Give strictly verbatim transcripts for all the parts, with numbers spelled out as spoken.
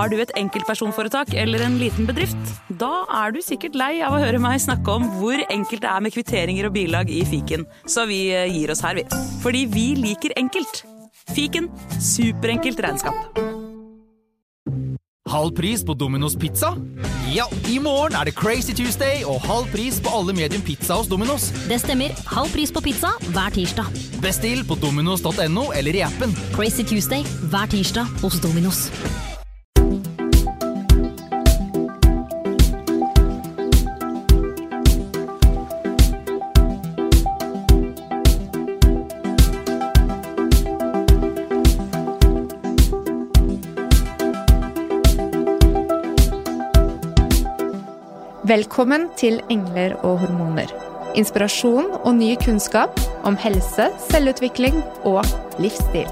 Har du et enkeltpersonforetak eller en liten bedrift? Da er du sikkert lei av å høre meg snakke om hvor enkelt det er med kvitteringer og bilag i fiken. Så vi gir oss her, vi. Fordi vi liker enkelt. Fiken, superenkelt regnskap. Halv pris på Domino's Pizza? Ja, i morgen er det Crazy Tuesday og halv pris på alle medium pizza hos Domino's. Det stemmer. Halv pris på pizza hver tirsdag. Bestill på dominos punktum no eller i appen. Crazy Tuesday hver tirsdag hos Domino's. Velkommen til Engler og hormoner. Inspirasjon og ny kunnskap om helse, selvutvikling og livsstil.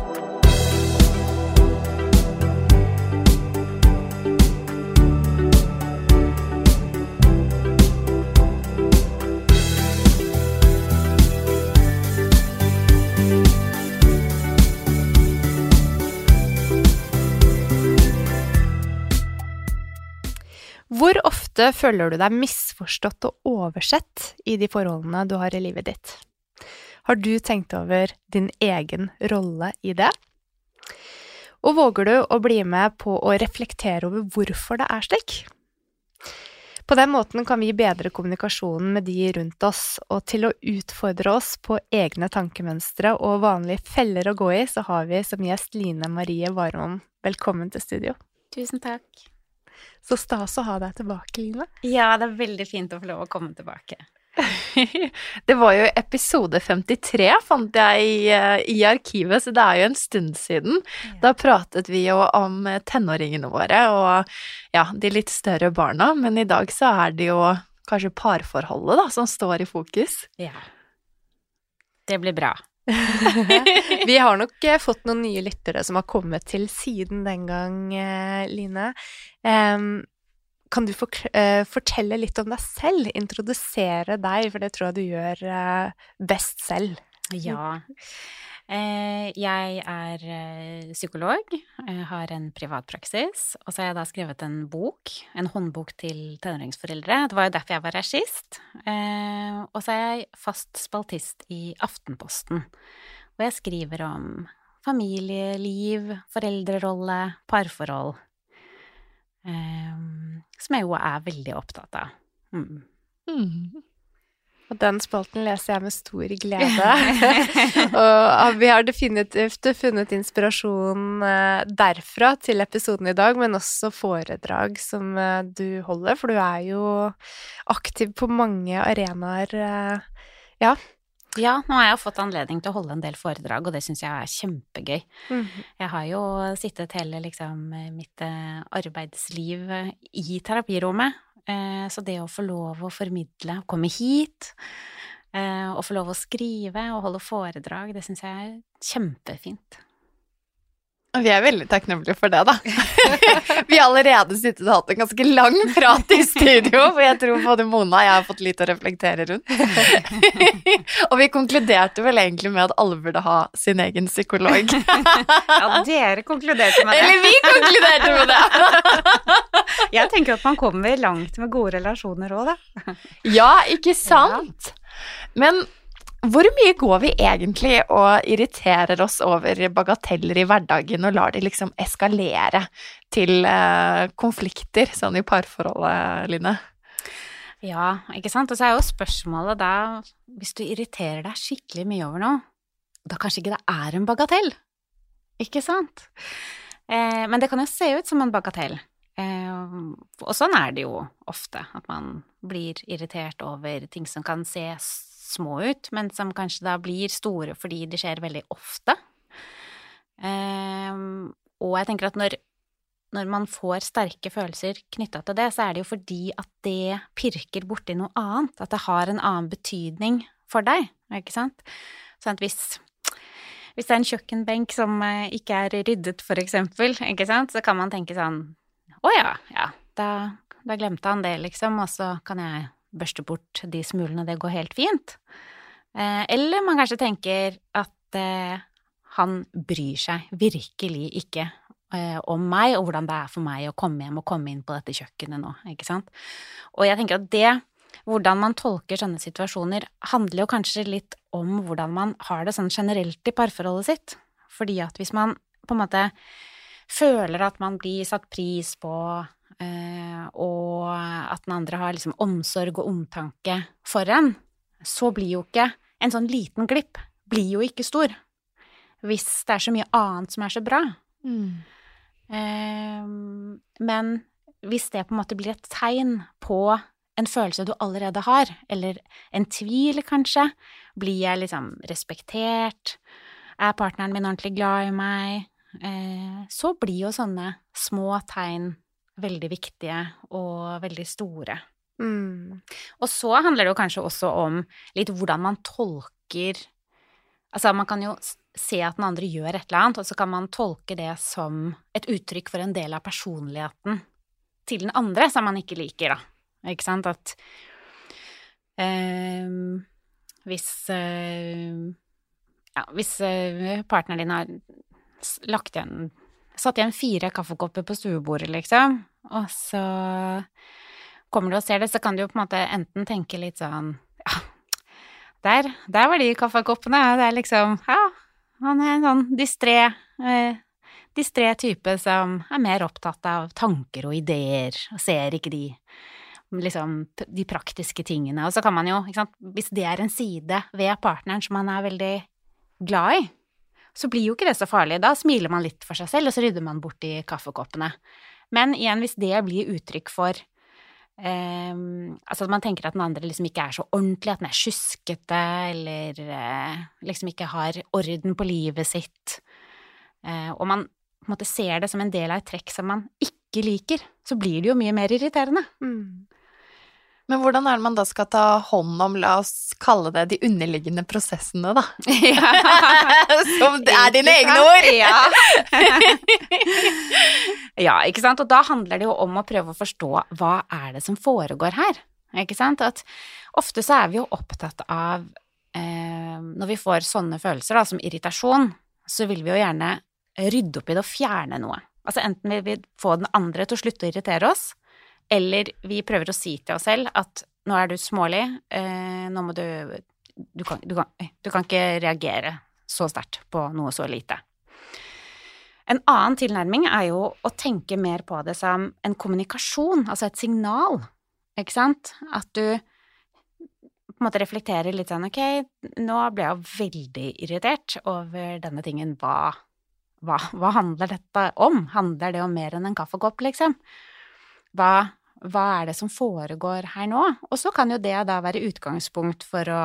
Hvor ofte føler du deg misforstått og oversett i de forholdene du har i livet ditt? Har du tenkt over din egen rolle i det? Og våger du å bli med på å reflektere over hvorfor det er slik? På den måten kan vi bedre kommunikasjonen med de rundt oss, og til å utfordre oss på egne tankemønstre og vanlige feller å gå i, så har vi som gjest Line Marie Warholm. Velkommen til studio. Tusen takk. Så stas å ha deg tilbake, Line. Ja, det er veldig fint å få lov å komme tilbake. Det var jo episode femtitre, fant jeg i, i arkivet, så det er jo en stund siden. Ja. Da pratet vi jo om tenåringene våre og ja, de litt større barna, men i dag så er det jo kanskje parforholdet da, som står i fokus. Ja, det blir bra. Vi har nok fått noen nye lyttere som har kommet til siden den gang, Line. Um, kan du for, uh, fortelle litt om deg selv, introdusere deg, for det tror jeg du gjør uh, best selv. Ja, uh, jeg er uh, psykolog, jeg har en privatpraksis, og så har jeg da skrevet en bok, en håndbok til tenåringsforeldre. Det var jo derfor jeg var her sist. Uh, og så er jeg fast spaltist i Aftenposten, og jeg skriver om familieliv, foreldrerolle, parforhold, Um, som jeg jo er veldig opptatt av. Mm. Mm. Og den spalten leser jeg med stor glede. Og vi har definitivt funnet inspirasjon derfra til episoden i dag, men også foredrag som du holder, for du er jo aktiv på mange arenaer. Ja. Ja, nå har jeg fått anledning til å holde en del foredrag, og det synes jeg er kjempegøy. Mm. Jeg har jo sittet hele liksom, mitt arbeidsliv i terapirommet, så det å få lov å formidle, komme hit, og få lov å skrive og holde foredrag, det synes jeg er kjempefint. Vi er veldig takknemlige for det, da. Vi har allerede sittet og hatt en ganske lang prat i studio, for jeg tror både Mona og jeg har fått litt å reflektere rundt. Og vi konkluderte vel egentlig med at alle burde ha sin egen psykolog. Ja, dere konkluderte med det. Eller vi konkluderte med det. Jeg tenker at man kommer langt med gode relasjoner også, da. Ja, ikke sant? Men hvor mye går vi egentlig og irriterer oss over bagateller i hverdagen og lar de liksom eskalere til eh, konflikter, sånn i parforholdet, Line? Ja, ikke sant? Og så er jo spørsmålet da, hvis du irriterer deg skikkelig mye over noe, da kanskje ikke det er en bagatell, ikke sant? Eh, men det kan jo se ut som en bagatell. Eh, og sånn er det jo ofte, at man blir irritert over ting som kan se små ut, men som kanskje da blir store fordi det skjer veldig ofte. Um, og jeg tenker at når, når man får sterke følelser knyttet til det, så er det jo fordi at det pirker borti noe annet, at det har en annen betydning for deg, ikke sant? Sånn at hvis, hvis det er en kjøkkenbenk som ikke er ryddet for eksempel, ikke sant? Så kan man tenke sånn, å ja, ja, da, da glemte han det liksom, og så kan jeg børste bort de smulene, det går helt fint. Eh, eller man kanskje tenker at eh, han bryr seg virkelig ikke eh, om meg, og hvordan det er for meg å komme hjem og komme inn på dette kjøkkenet nå, ikke sant? Og jeg tenker at det, hvordan man tolker sånne situasjoner, handler jo kanskje litt om hvordan man har det sånn generelt i parforholdet sitt. Fordi at hvis man på en måte føler at man blir satt pris på, eh, og at den andre har liksom omsorg og omtanke for en, så blir jo ikke en sånn liten glipp, blir jo ikke stor. Hvis det er så mye annet som er så bra. Mm. Eh, men hvis det på en måte blir et tegn på en følelse du allerede har, eller en tvil kanskje, blir jeg liksom respektert, er partneren min ordentlig glad i meg, eh, så blir jo sånne små tegn veldig viktige og veldig store. Mm. Og så handler det jo kanskje også om litt hvordan man tolker, altså man kan jo se at den andre gjør et eller annet, og så kan man tolke det som et uttrykk for en del av personligheten til den andre som man ikke liker, da. Ikke sant? At eh, hvis, eh, ja, hvis eh, partneren din har lagt igjen, satt igjen fire kaffekopper på stuebordet, liksom, og så kommer du og ser det, så kan du jo på en måte enten tenke litt sånn, ja, der, der var de kaffekoppene, det er liksom, ja, han er en sånn distré, eh, distré type som er mer opptatt av tanker og ideer, og ser ikke de liksom de praktiske tingene, og så kan man jo, ikke sant, hvis det er en side ved partneren som man er veldig glad i, så blir jo ikke det så farlig, da smiler man litt for seg selv, og så rydder man bort de kaffekoppene. Men igjen, hvis det blir uttrykk for, eh, altså at man tenker at den andre liksom ikke er så ordentlig, at den er skyskete, eller eh, liksom ikke har orden på livet sitt, eh, og man på en måte ser det som en del av et trekk som man ikke liker, så blir det jo mye mer irriterende. Mm. Men hvordan er det man da skal ta hånd om, la oss kalle det de underliggende prosessene, da? Ja. Som det er dine egne ord! Ja. Ja, ikke sant? Og da handler det jo om å prøve å forstå hva er det som foregår her, ikke sant? At ofte så er vi jo opptatt av, eh, når vi får sånne følelser da, som irritasjon, så vil vi jo gjerne rydde opp i det og fjerne noe. Altså enten vil vi få den andre til å slutte å irritere oss, eller vi prøver å si til oss selv at nå er du smålig, eh, nå må du, du kan, du, kan, du kan ikke reagere så sterkt på noe så lite. En annen tilnærming er jo å tenke mer på det som en kommunikasjon, altså et signal, ikke sant? At du på en måte reflekterer litt sånn, ok, nå ble jeg veldig irritert over denne tingen, hva, hva, hva handler dette om? Handler det om mer enn en kaffekopp, liksom? Hva Hva er det som foregår her nå? Og så kan jo det da være utgangspunkt for å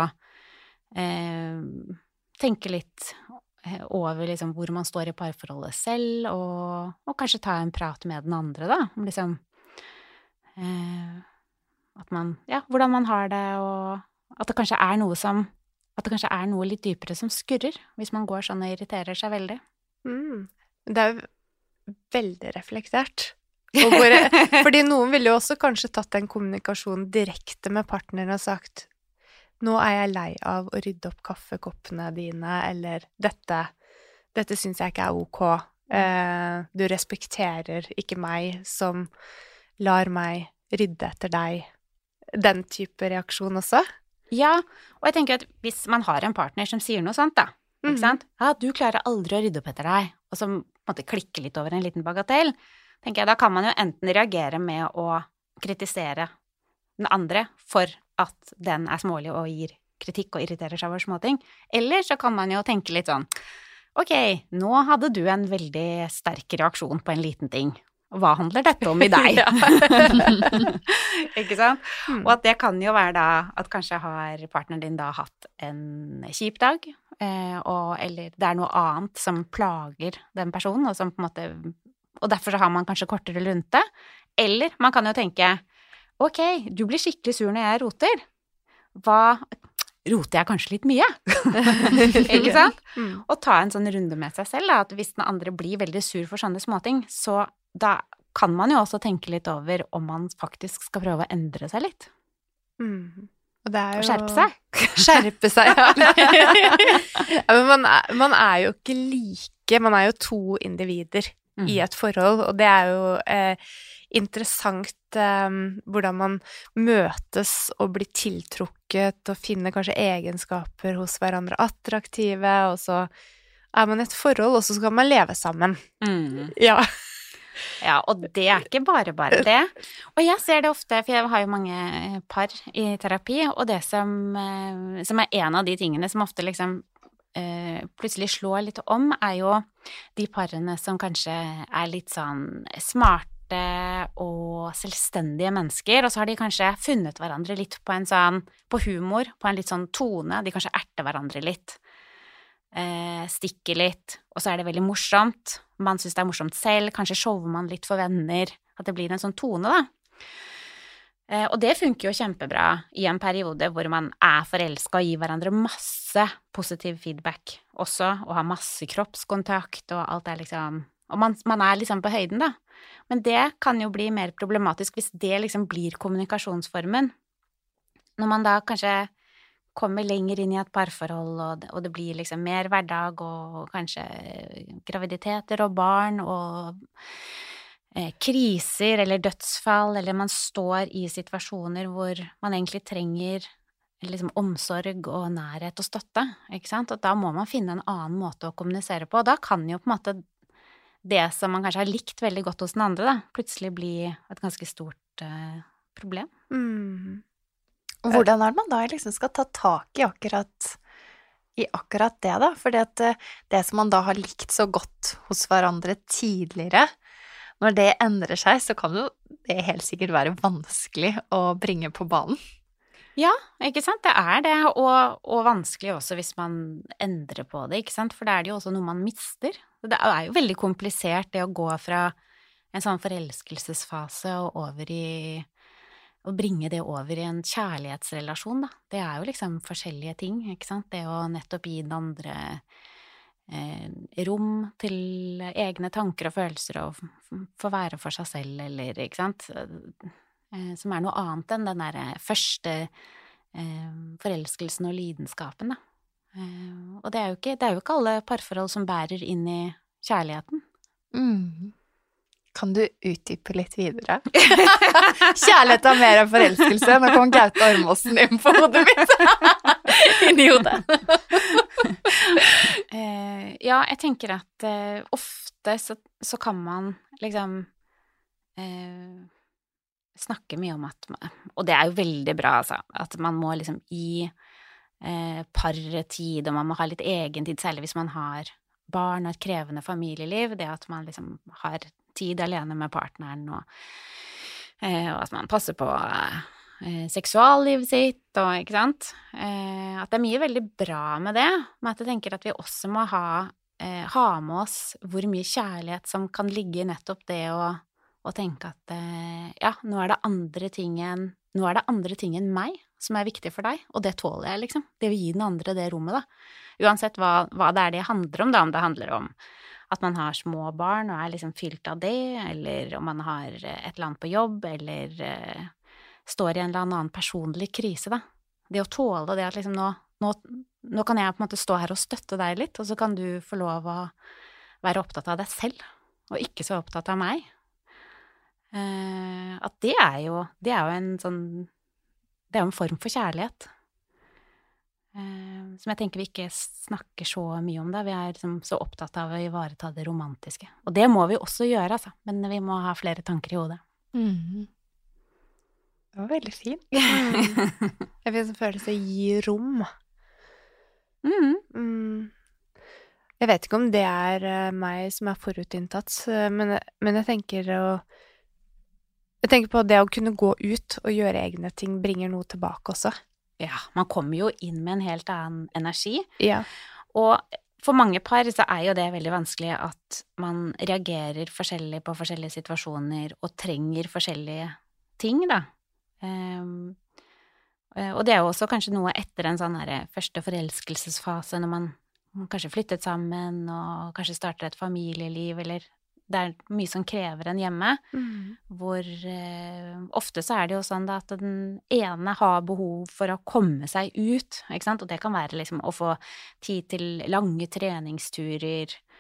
eh, tenke litt over liksom hvor man står i parforholdet selv, og, og kanskje ta en prat med den andre, da, om liksom eh, at man, ja, hvordan man har det, og at det kanskje er noe som, at det kanskje er noe litt dypere som skurrer, hvis man går sånn og irriterer seg veldig. Mm. Det er jo veldig reflektert. Hvor, fordi noen ville jo også kanskje tatt en kommunikasjon direkte med partneren og sagt, nå er jeg lei av å rydde opp kaffekoppene dine, eller dette, dette synes jeg ikke er ok. Eh, du respekterer ikke meg som lar meg rydde etter deg. Den type reaksjon også. Ja, og jeg tenker at hvis man har en partner som sier noe sånt da, ikke mm-hmm. sant? Ja, du klarer aldri å rydde opp etter deg, og som på en måte klikker litt over en liten bagatell, tenker jeg, da kan man jo enten reagere med å kritisere den andre for at den er smålig og gir kritikk og irriterer seg over småting, eller så kan man jo tenke litt sånn, ok, nå hadde du en veldig sterk reaksjon på en liten ting, hva handler dette om i deg? Ikke sant? Mm. Og at det kan jo være da, at kanskje har partneren din da hatt en kjip dag, eh, og, eller det er noe annet som plager den personen, og som på en måte og derfor så har man kanskje kortere lunte, eller man kan jo tenke, ok, du blir skikkelig sur når jeg roter, hva, roter jeg kanskje litt mye? Ikke sant? Mm. Og ta en sånn runde med seg selv, da, at hvis den andre blir veldig sur for sånne småting, så da kan man jo også tenke litt over om man faktisk skal prøve å endre seg litt. Mm. Og det er jo... Og skjerpe seg. Skjerpe seg, ja. Ja, men man er, man er jo ikke like, man er jo to individer mm. i et forhold, og det er jo eh, interessant eh, hvordan man møtes og blir tiltrukket og finner kanskje egenskaper hos hverandre attraktive, og så er man i et forhold, og så skal man leve sammen. Mm. Ja. Ja, og det er ikke bare bare det. Og jeg ser det ofte, for jeg har jo mange par i terapi, og det som, som er en av de tingene som ofte liksom plutselig slår litt om, er jo de parene som kanskje er litt sånn smarte og selvstendige mennesker, og så har de kanskje funnet hverandre litt på en sånn, på humor, på en litt sånn tone, de kanskje erter hverandre litt, eh, stikker litt, og så er det veldig morsomt, man synes det er morsomt selv, kanskje shower man litt for venner, at det blir en sånn tone da. Eh, og det funker jo kjempebra i en periode hvor man er forelsket og gir hverandre masse positiv feedback også, og har masse kroppskontakt og alt er liksom, og man, man er liksom på høyden da. Men det kan jo bli mer problematisk hvis det liksom blir kommunikasjonsformen. Når man da kanskje kommer lenger inn i et parforhold, og det, og det blir liksom mer hverdag, og kanskje graviditeter og barn, og eh, kriser eller dødsfall, eller man står i situasjoner hvor man egentlig trenger liksom omsorg og nærhet og støtte, ikke sant? Og da må man finne en annen måte å kommunisere på, og da kan jo på en måte det som man kanskje har likt veldig godt hos den andre, da, plutselig bli et ganske stort eh, problem. Mm. Og hvordan er det man da liksom skal ta tak i akkurat, i akkurat det da? Fordi at det som man da har likt så godt hos hverandre tidligere, når det endrer seg, så kan jo det helt sikkert være vanskelig å bringe på banen. Ja, ikke sant? Det er det, og, og vanskelig også hvis man endrer på det, ikke sant? For det er det jo også noe man mister. Det er jo veldig komplisert det å gå fra en sånn forelskelsesfase og over i å bringe det over i en kjærlighetsrelasjon, da. Det er jo liksom forskjellige ting, ikke sant? Det å nettopp gi den andre eh, rom til egne tanker og følelser og få være for seg selv, eller, ikke sant? Eh, som er noe annet enn den der første eh, forelskelsen og lidenskapen, da. Eh, og det er, jo ikke, det er jo ikke alle parforhold som bærer inn i kjærligheten. Mm. Kan du utdype litt videre? Kjærlighet er mer enn forelskelse. Nå kom Gaute Ormåsen inn på hodet mitt. Inn i hodet. uh, ja, jeg tenker at uh, ofte så, så kan man liksom uh, snakke mye om at, og det er jo veldig bra, altså, at man må liksom gi uh, paret tid, og man må ha litt egentid, særlig hvis man har barn og et krevende familieliv, det at man liksom har tid alene med partneren, og, eh, og at man passer på eh, seksuallivet sitt, og ikke sant? Eh, at det er mye veldig bra med det, men at jeg tenker at vi også må ha, eh, ha med oss hvor mye kjærlighet som kan ligge i nettopp det å, å tenke at eh, ja, nå er det andre ting enn, nå er det andre ting enn meg som er viktig for deg, og det tåler jeg liksom. Det vil gi den andre det rommet da. Uansett hva, hva det er det handler om da, om det handler om at man har små barn og er liksom fylt av det, eller om man har et eller annet på jobb, eller uh, står i en eller annen personlig krise da. Det å tåle det at liksom nå, nå, nå kan jeg på en måte stå her og støtte deg litt, og så kan du få lov å være opptatt av deg selv, og ikke så opptatt av meg. Uh, at det er jo, det er jo en sånn, det er jo en form for kjærlighet. Som jeg tenker vi ikke snakker så mye om det. Vi er liksom så opptatt av å ivareta det romantiske. Og det må vi også gjøre, altså. Men vi må ha flere tanker i hodet. Mm. Det var veldig fint. Mm. Jeg fikk en følelse å gi rom. Mm. Mm. Jeg vet ikke om det er meg som er forutinntatt, men, men jeg tenker å Jeg tenker på det å kunne gå ut og gjøre egne ting bringer noe tilbake også. Ja, man kommer jo inn med en helt annen energi. Ja. Og for mange par så er jo det veldig vanskelig at man reagerer forskjellig på forskjellige situasjoner og trenger forskjellige ting, da. Um, og det er jo også kanskje noe etter en sånn her første forelskelsesfase, når man kanskje flyttet sammen og kanskje starter et familieliv, eller det er mye som krever en hjemme, mm. hvor eh, ofte så er det jo sånn da, at den ene har behov for å komme seg ut, ikke sant? Og det kan være liksom å få tid til lange treningsturer,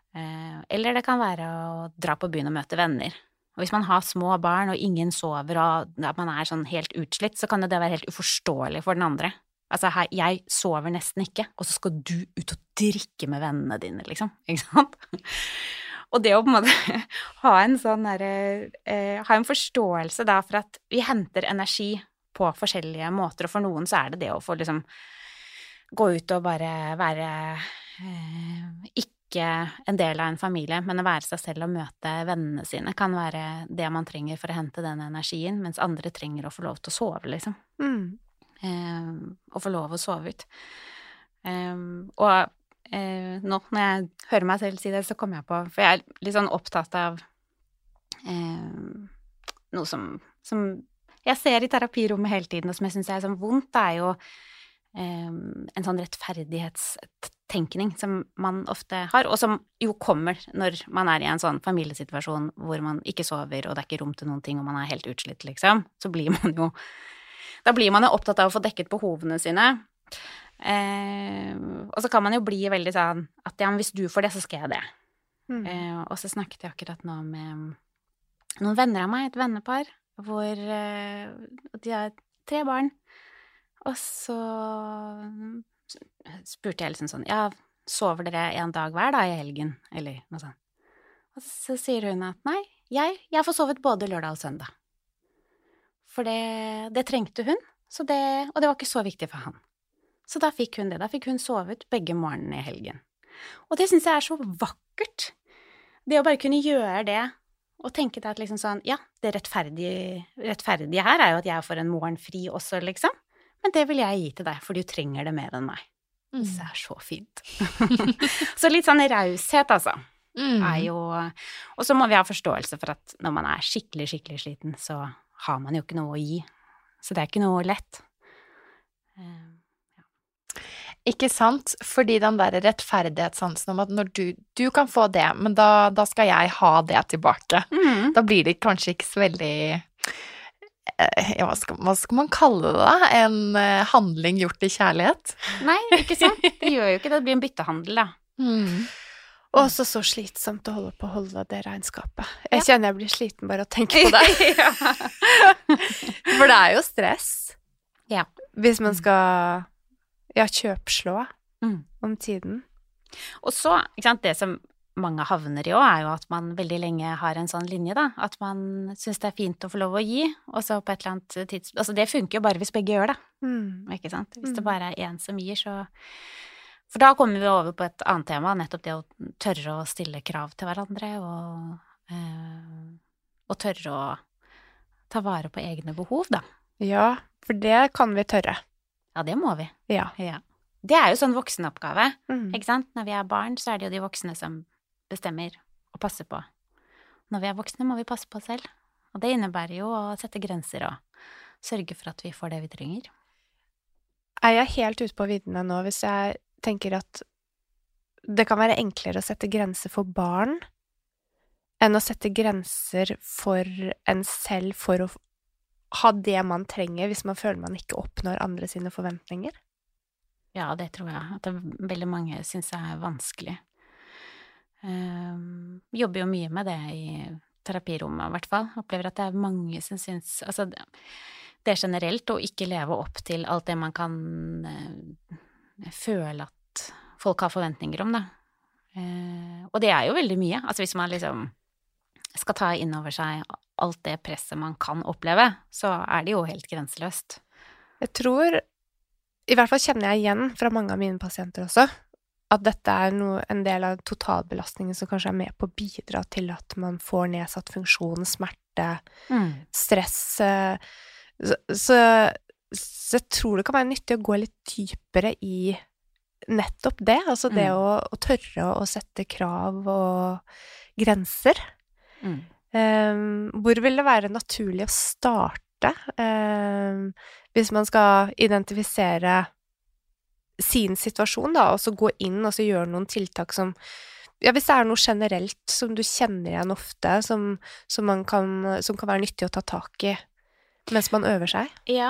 Eh, eller det kan være å dra på byen og møte venner. Og hvis man har små barn, og ingen sover, og at man er sånn helt utslitt, så kan jo det være helt uforståelig for den andre. Altså, her, jeg sover nesten ikke, og så skal du ut og drikke med vennene dine, liksom. Ikke sant? Og det å på en måte ha en sånn derre eh, ha en forståelse da for at vi henter energi på forskjellige måter, og for noen så er det det å få liksom gå ut og bare være eh, ikke en del av en familie, men å være seg selv og møte vennene sine kan være det man trenger for å hente den energien, mens andre trenger å få lov til å sove, liksom. Mm. Eh, og få lov å sove ut. Eh, og eh, nå når jeg hører meg selv si det, så kommer jeg på, for jeg er litt sånn opptatt av eh, noe som, som jeg ser i terapirommet hele tiden, og som jeg synes er sånn vondt, det er jo en sånn rettferdighetstenkning som man ofte har, og som jo kommer når man er i en sånn familiesituasjon hvor man ikke sover, og det er ikke rom til noen ting, og man er helt utslitt, liksom. Så blir man jo, da blir man jo opptatt av å få dekket behovene sine. Eh, og så kan man jo bli veldig sånn at ja, men hvis du får det, så skal jeg det. Mm. Eh, og så snakket jeg akkurat nå med noen venner av meg, et vennepar, hvor eh, de har tre barn. Og så spurte jeg liksom sånn, ja, sover dere en dag hver da i helgen, eller noe sånt? Og så sier hun at nei, jeg, jeg får sovet både lørdag og søndag. For det, det trengte hun, så det, og det var ikke så viktig for han. Så da fikk hun det, da fikk hun sovet begge morgenene i helgen. Og det synes jeg er så vakkert. Det å bare kunne gjøre det, og tenke deg at liksom sånn, ja, det rettferdige, rettferdige her er jo at jeg får en morgen fri også, liksom. Men det vil jeg gi til deg, for du trenger det mer enn meg. Mm. Det er så fint. Så litt sånn raushet, altså, mm. er jo, og så må vi ha forståelse for at når man er skikkelig, skikkelig sliten, så har man jo ikke noe å gi. Så det er ikke noe lett. Uh, ja. Ikke sant? Fordi den der rettferdighetssansen om at når du, du kan få det, men da, da skal jeg ha det tilbake. Mm. Da blir det kanskje ikke så veldig... Ja, hva skal, hva skal man kalle det da? En uh, handling gjort i kjærlighet? Nei, ikke sant? Det gjør jo ikke det. Det blir en byttehandel, da. Mm. Og også så slitsomt å holde på å holde det regnskapet. Jeg ja. kjenner jeg blir sliten bare å tenke på det. For det er jo stress. Ja. Hvis man skal, ja, kjøpslå mm. om tiden. Og så, ikke sant, det som mange havner i også, er jo at man veldig lenge har en sånn linje, da. At man synes det er fint å få lov å gi, og så på et eller annet tidspunkt... Altså, det funker jo bare hvis begge gjør det. Mm. Ikke sant? Hvis det bare er en som gir, så... For da kommer vi over på et annet tema, nettopp det å tørre å stille krav til hverandre, og, øh, og tørre å ta vare på egne behov, da. Ja, for det kan vi tørre. Ja, det må vi. Ja. Ja. Det er jo sånn voksenoppgave, mm. ikke sant? Når vi er barn, så er det jo de voksne som bestemmer og passer på. Når vi er voksne, må vi passe på oss selv. Og det innebærer jo å sette grenser og sørge for at vi får det vi trenger. Er jeg helt ute på viddene nå hvis jeg tenker at det kan være enklere å sette grenser for barn enn å sette grenser for en selv for å ha det man trenger hvis man føler man ikke oppnår andre sine forventninger? Ja, det tror jeg. At det veldig mange synes er vanskelig. Um, jobber jo mye med det i terapirommet i hvert fall. Opplever at det er mange som synes, altså det, det er generelt å ikke leve opp til alt det man kan uh, føle at folk har forventninger om, da. Uh, og det er jo veldig mye. Altså hvis man liksom skal ta inn over seg alt det presset man kan oppleve, så er det jo helt grenseløst. Jeg tror, i hvert fall kjenner jeg igjen fra mange av mine pasienter også, at dette er noe, en del av totalbelastningen som kanskje er med på å bidra til at man får nedsatt funksjon, smerte, mm. stress. Så, så, så jeg tror det kan være nyttig å gå litt dypere i nettopp det, altså det mm. å, å tørre å sette krav og grenser. Mm. Um, hvor vil det være naturlig å starte um, hvis man skal identifisere sin situasjon da, og så gå inn og så gjøre noen tiltak som, ja, hvis det er noe generelt som du kjenner igjen ofte, som, som, man kan, som kan være nyttig å ta tak i mens man øver seg? Ja,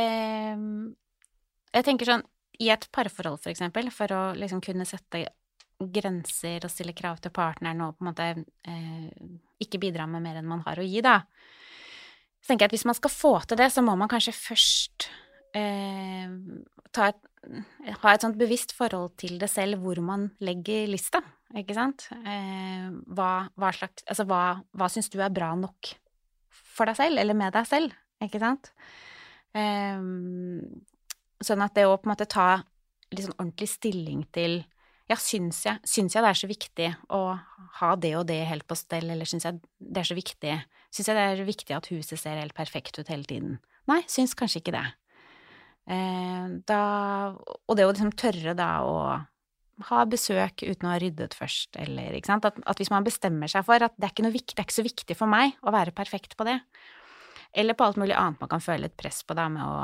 eh, jeg tenker sånn, i et parforhold for eksempel, for å liksom kunne sette grenser og stille krav til partneren og på en måte eh, ikke bidra med mer enn man har å gi, da. Så tenker jeg at hvis man skal få til det, så må man kanskje først eh, ta et, ha et sånt bevisst forhold til det selv, hvor man legger lista, ikke sant? Eh, hva, hva slags, altså hva, hva synes du er bra nok for deg selv, eller med deg selv, ikke sant? Eh, sånn at det å på en måte ta litt sånn ordentlig stilling til, ja, syns jeg, syns jeg det er så viktig å ha det og det helt på stell, eller syns jeg det er så viktig, syns jeg det er viktig at huset ser helt perfekt ut hele tiden? Nei, syns kanskje ikke det. Eh, da, og det å liksom tørre da å ha besøk uten å ha ryddet først, eller, ikke sant? At, at hvis man bestemmer seg for at det er ikke noe viktig, det er ikke så viktig for meg å være perfekt på det, eller på alt mulig annet man kan føle et press på da, med å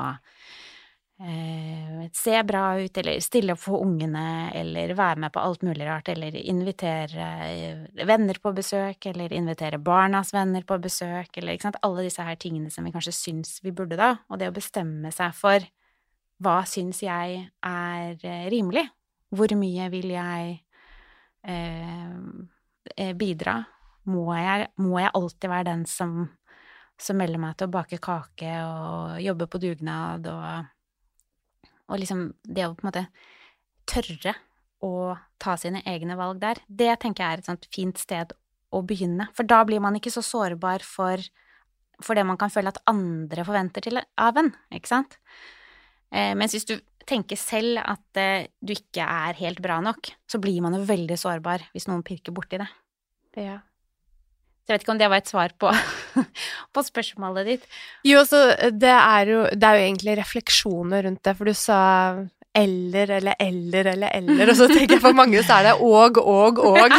Eh, se bra ut, eller stille opp for ungene, eller være med på alt mulig rart, eller invitere venner på besøk, eller invitere barnas venner på besøk, eller ikke sant, alle disse her tingene som vi kanskje syns vi burde da, og det å bestemme seg for hva syns jeg er rimelig, hvor mye vil jeg eh, bidra, må jeg, må jeg alltid være den som, som melder meg til å bake kake og jobbe på dugnad og Og liksom det å på en måte tørre å ta sine egne valg der, det tenker jeg er et sånt fint sted å begynne. For da blir man ikke så sårbar for, for det man kan føle at andre forventer til av en, ikke sant? Eh, mens hvis du tenker selv at eh, du ikke er helt bra nok, så blir man jo veldig sårbar hvis noen pirker borti det. Ja. Så jeg vet ikke om det var et svar på, på spørsmålet ditt. Jo, så det er jo, det er jo egentlig refleksjoner rundt det, for du sa eller, eller, eller, eller, eller, og så tenker jeg for mange så er det og, og, og.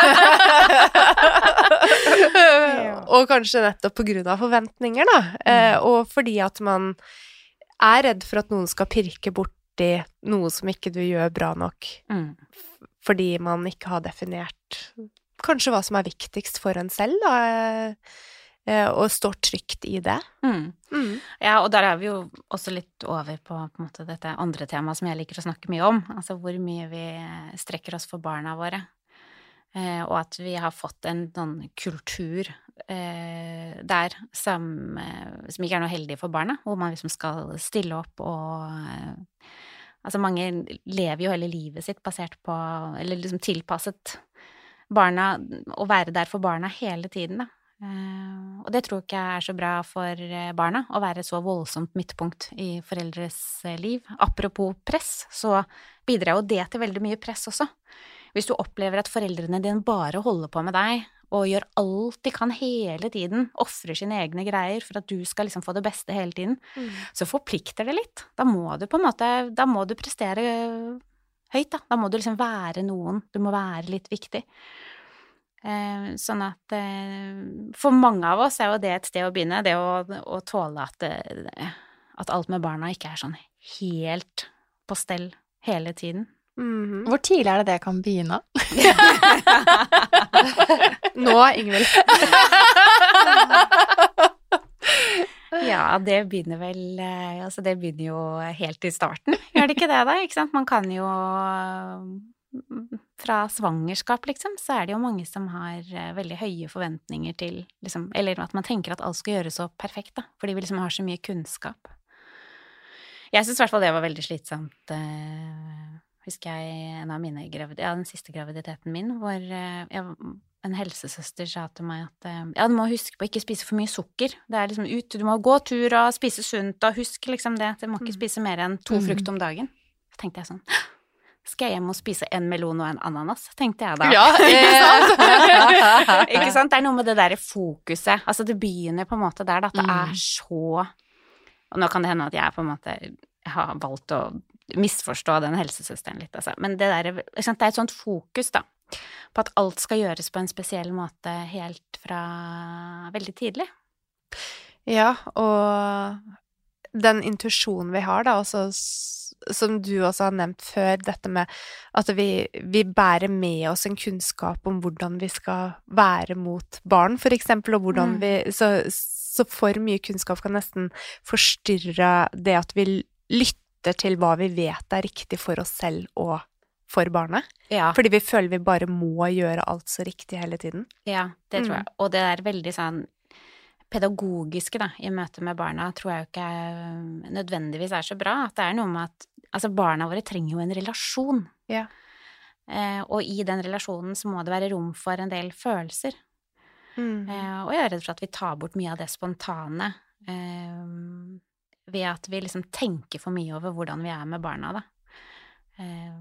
Og kanskje nettopp på grunn av forventninger, da. Eh, og fordi at man er redd for at noen skal pirke borti noe som ikke du gjør bra nok, Mm. fordi man ikke har definert kanskje hva som er viktigst for en selv, da, og står trygt i det. Mm. Mm. Ja, og der er vi jo også litt over på, på en måte, dette andre temaet som jeg liker å snakke mye om, altså hvor mye vi strekker oss for barna våre, eh, og at vi har fått en sånn kultur eh, der som, eh, som ikke er noe heldig for barna, hvor man liksom skal stille opp og eh, altså mange lever jo hele livet sitt basert på, eller liksom tilpasset barna, å være der for barna hele tiden, da. Uh, og det tror ikke jeg er så bra for barna, å være så voldsomt midtpunkt i foreldres liv. Apropos press, så bidrar jo det til veldig mye press også. Hvis du opplever at foreldrene dine bare holder på med deg, og gjør alt de kan hele tiden, offrer sine egne greier for at du skal liksom få det beste hele tiden, mm. så forplikter det litt. Da må du på en måte, da må du prestere høyt, da. Da må du liksom være noen, du må være litt viktig. Eh, sånn at eh, for mange av oss er jo det et sted å begynne, det å, å tåle at, at alt med barna ikke er sånn helt på stell hele tiden. Mm-hmm. Hvor tidlig er det det kan begynne? Nå, Ingvild. Ja, det begynner vel, altså det begynner jo helt i starten, gjør det ikke det da, ikke sant? Man kan jo, fra svangerskap liksom, så er det jo mange som har veldig høye forventninger til, liksom, eller at man tenker at alt skal gjøres så perfekt da, fordi vi liksom har så mye kunnskap. Jeg synes i hvert fall det var veldig slitsomt, uh, husker jeg en av mine gravid- ja, den siste graviditeten min, hvor uh, jeg en helsesøster sa til meg at ja, du må huske på å ikke spise for mye sukker. Det er liksom ut, du må gå tur og spise sunt og husk liksom det. Du må ikke spise mer enn to frukt om dagen. Så tenkte jeg sånn, skal jeg hjem og spise en melon og en ananas? Tenkte jeg da. Ja, ikke sant? Ikke sant? Det er noe med det der fokuset. Altså det begynner på en måte der, da, at det er så, og nå kan det hende at jeg på en måte har valgt å misforstå den helsesøsteren litt, altså. Men det der, ikke sant? Det er et sånt fokus da, på at alt skal gjøres på en spesiell måte helt fra veldig tidlig. Ja, og den intuisjonen vi har da, også, som du også har nevnt før, dette med at vi, vi bærer med oss en kunnskap om hvordan vi skal være mot barn, for eksempel, og hvordan mm. vi, så, så for mye kunnskap kan nesten forstyrre det at vi lytter til hva vi vet er riktig for oss selv og for barnet. Ja. Fordi vi føler vi bare må gjøre alt så riktig hele tiden. Ja, det tror Mm. jeg. Og det er veldig sånn pedagogiske da, i møte med barna, tror jeg jo ikke er, nødvendigvis er så bra. At det er noe med at altså barna våre trenger jo en relasjon. Ja. Eh, og i den relasjonen så må det være rom for en del følelser. Mm. Eh, og jeg er redd for at vi tar bort mye av det spontane eh, ved at vi liksom tenker for mye over hvordan vi er med barna, da. Eh,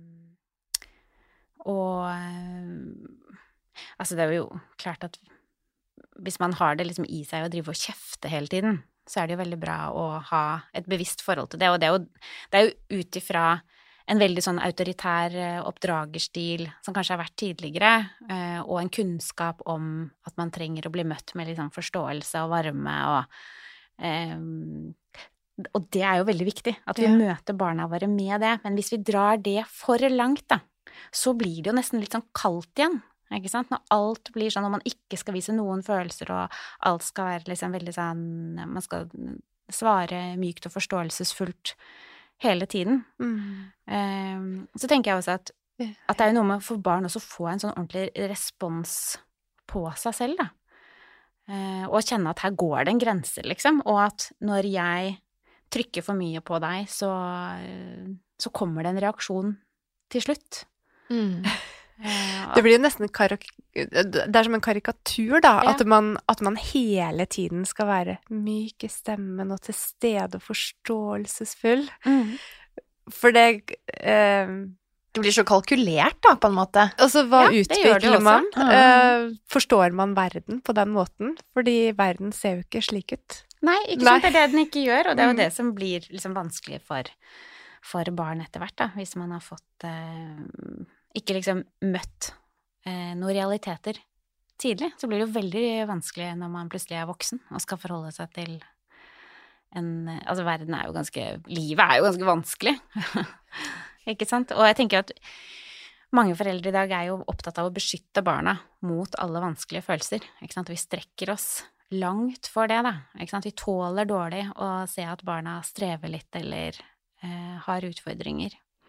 og eh, altså det er jo klart at hvis man har det liksom i seg å drive og kjefte hele tiden, så er det jo veldig bra å ha et bevisst forhold til det. Og det er jo, det er jo ut ifra en veldig sånn autoritær eh, oppdragerstil som kanskje har vært tidligere, eh, og en kunnskap om at man trenger å bli møtt med liksom forståelse og varme og eh, og det er jo veldig viktig, at vi Ja. møter barna våre med det. Men hvis vi drar det for langt, da, så blir det jo nesten litt sånn kaldt igjen. Ikke sant? Når alt blir sånn, når man ikke skal vise noen følelser, og alt skal være liksom veldig sånn, man skal svare mykt og forståelsesfullt hele tiden. Mm. Eh, så tenker jeg også at, at det er jo noe med for barn også å få en sånn ordentlig respons på seg selv, da. Eh, og kjenne at her går det en grense, liksom, og at når jeg trykker for mye på deg, så, så kommer det en reaksjon til slutt. Mm. Eh, Det blir jo nesten karak det er som en karikatur, da. Ja. At, man, at man hele tiden skal være myk i stemmen og til stede og forståelsesfull. mm. For det eh, Det blir så kalkulert, da, på en måte. Altså, hva Ja, det gjør det utvikler også. man? Ja. Eh, forstår man verden på den måten? Fordi verden ser jo ikke slik ut. Nei, ikke Nei. sant, det er det den ikke gjør, og det er jo Mm. det som blir liksom vanskelig for, for barn etter hvert, da, hvis man har fått eh, ikke liksom møtt eh, noen realiteter tidlig, så blir det jo veldig vanskelig når man plutselig er voksen og skal forholde seg til en, altså verden er jo ganske, livet er jo ganske vanskelig, ikke sant, og jeg tenker at mange foreldre i dag er jo opptatt av å beskytte barna mot alle vanskelige følelser, ikke sant, og vi strekker oss langt for det, da, ikke sant, vi tåler dårlig å se at barna strever litt eller eh, har utfordringer.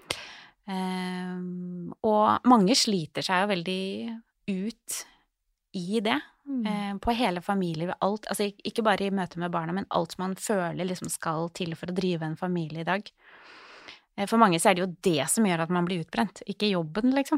Um, og mange sliter seg jo veldig ut i det, eh, på hele familielivet, alt, altså ik- ikke bare i møte med barna, men alt man føler liksom skal til for å drive en familie i dag. Eh, For mange så er det jo det som gjør at man blir utbrent, ikke jobben, liksom.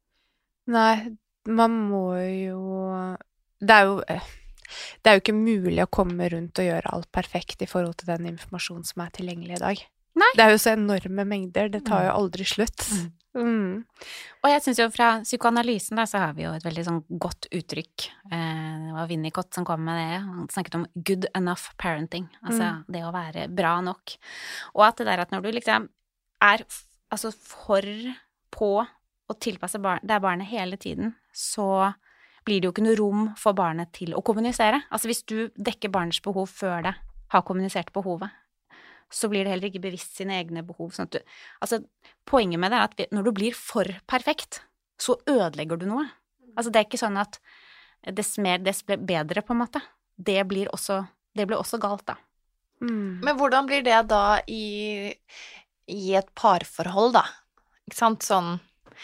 Nei, man må jo Det er jo eh, Det er jo ikke mulig å komme rundt og gjøre alt perfekt i forhold til den informasjonen som er tilgjengelig i dag. Nei. Det er jo så enorme mengder, det tar jo aldri slutt. Mm. Og jeg synes jo fra psykoanalysen da, så har vi jo et veldig sånn godt uttrykk. Eh, det var Winnicott som kom med det. Han snakket om good enough parenting. Altså det å være bra nok. Og at det der at når du liksom er f- altså for på å tilpasse bar det er barnet hele tiden, så blir det jo ikke noe rom for barnet til å kommunisere. Altså hvis du dekker barnets behov før det har kommunisert behovet, så blir det heller ikke bevisst sine egne behov. Sånn at du, altså, poenget med det er at vi, når du blir for perfekt, så ødelegger du noe. Altså, det er ikke sånn at dess mer, dess bedre, på en måte. Det blir også, det blir også galt, da. Mm. Men hvordan blir det da i, i et parforhold, da? Ikke sant? Sånn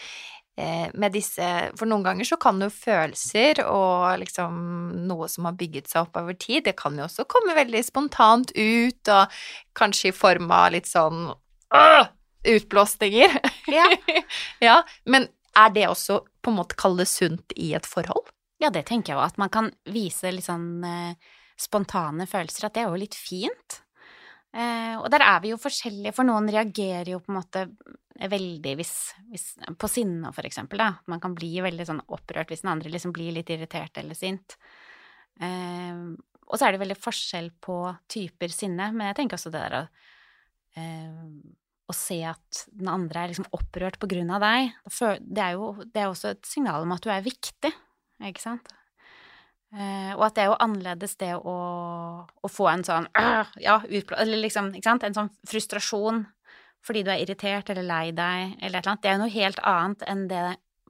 eh, med disse For noen ganger så kan jo følelser og liksom noe som har bygget seg opp over tid, det kan jo også komme veldig spontant ut, og kanskje i form av litt sånn øh, utblåsninger. Ja. Ja, men er det også på en måte kalt sunt i et forhold? Ja, det tenker jeg jo, at man kan vise litt sånn eh, spontane følelser, at det er jo litt fint. Eh, og der er vi jo forskjellige, for noen reagerer jo på en måte veldig hvis, hvis på sinne, for eksempel, da. Man kan bli veldig sånn opprørt hvis den andre liksom blir litt irritert eller sint. Eh, og så er det veldig forskjell på typer sinne, men jeg tenker også det der å, eh, å se at den andre er liksom opprørt på grunn av deg, det er jo det er også et signal om at du er viktig, ikke sant? Eh, og at det er jo annerledes det å, å få en sånn øh, ja, utblå, eller liksom, ikke sant, en sånn frustrasjon fordi du er irritert eller lei deg eller et eller annet, det er jo noe helt annet enn det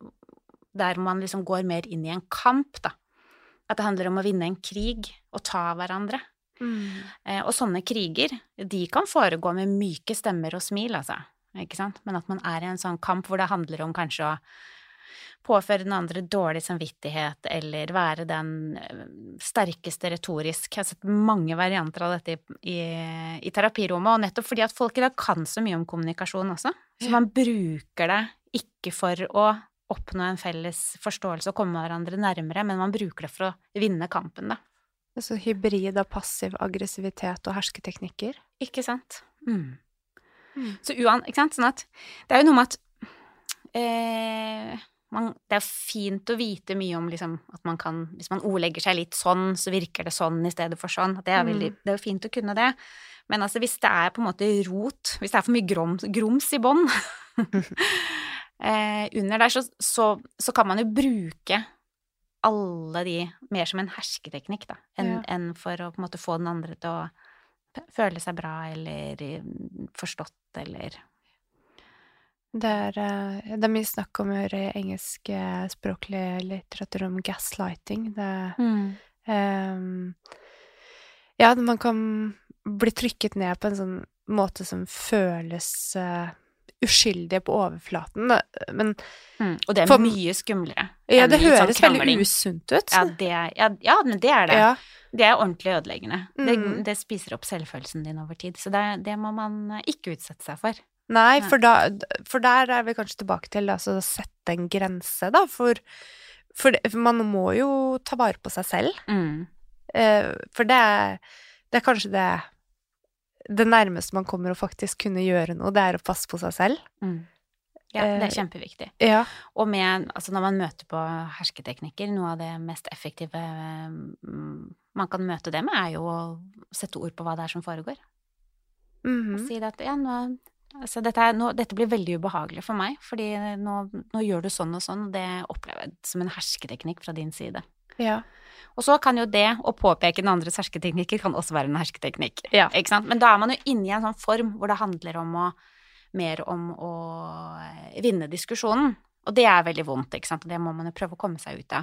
der man liksom går mer inn i en kamp, da. At det handler om å vinne en krig og ta hverandre. Mm. Eh, og sånne kriger, de kan foregå med myke stemmer og smil, altså. ikke sant? Men at man er i en sånn kamp hvor det handler om kanskje å påføre den andre dårlig samvittighet, eller være den sterkeste retorisk. Jeg har sett mange varianter av dette i, i, i terapirommet, og nettopp fordi at folk i dag kan så mye om kommunikasjon også. Så man bruker det ikke for å oppnå en felles forståelse og komme hverandre nærmere, men man bruker det for å vinne kampen, da. Altså hybrid av passiv aggressivitet og hersketeknikker. Ikke sant? Mm. Mm. Så uan, ikke sant? Sånn at det er jo noe med at eh, man, det er fint å vite mye om liksom, at man kan, hvis man ordlegger seg litt sånn, så virker det sånn i stedet for sånn. Det er, veldig, det er jo fint å kunne det. Men altså, hvis det er på en måte rot, hvis det er for mye grums, grums i bånd eh, under der, så, så, så kan man jo bruke alle de mer som en hersketeknikk, da, enn, ja. enn for å på en måte få den andre til å føle seg bra, eller forstått, eller... Det er, det er mye snakk om å høre engelskspråklig litteratur om gaslighting. Det, mm. um, ja, man kan bli trykket ned på en sånn måte som føles uh, uskyldige på overflaten, men... Mm. Og det er for, mye skumlere. Ja, det høres sånn veldig usunt ut. Ja, det, ja, ja, men det er det. Ja. Det er ordentlig ødeleggende. Mm. Det, det spiser opp selvfølelsen din over tid, så det, det må man ikke utsette seg for. Nei, for, da, for der er vi kanskje tilbake til altså, å sette en grense, da, for, for, det, for man må jo ta vare på seg selv. Mm. Eh, for det er, det er kanskje det, det nærmeste man kommer å faktisk kunne gjøre noe, det er å passe på seg selv. Mm. Ja, det er kjempeviktig. Ja. Og med, altså når man møter på hersketeknikker, noe av det mest effektive man kan møte det med, er jo å sette ord på hva det er som foregår. Mm-hmm. Og si det at, ja, nå, altså dette, er, nå, dette blir veldig ubehagelig for meg, fordi nå, nå gjør du sånn og sånn, og det opplever jeg som en hersketeknikk fra din side. Ja. Og så kan jo det å påpeke den andres hersketeknikker kan også være en hersketeknikk. Ja. Ikke sant? Men da er man jo inne i en sånn form hvor det handler om å mer om å vinne diskusjonen. Og det er veldig vondt, ikke sant? Og det må man jo prøve å komme seg ut av.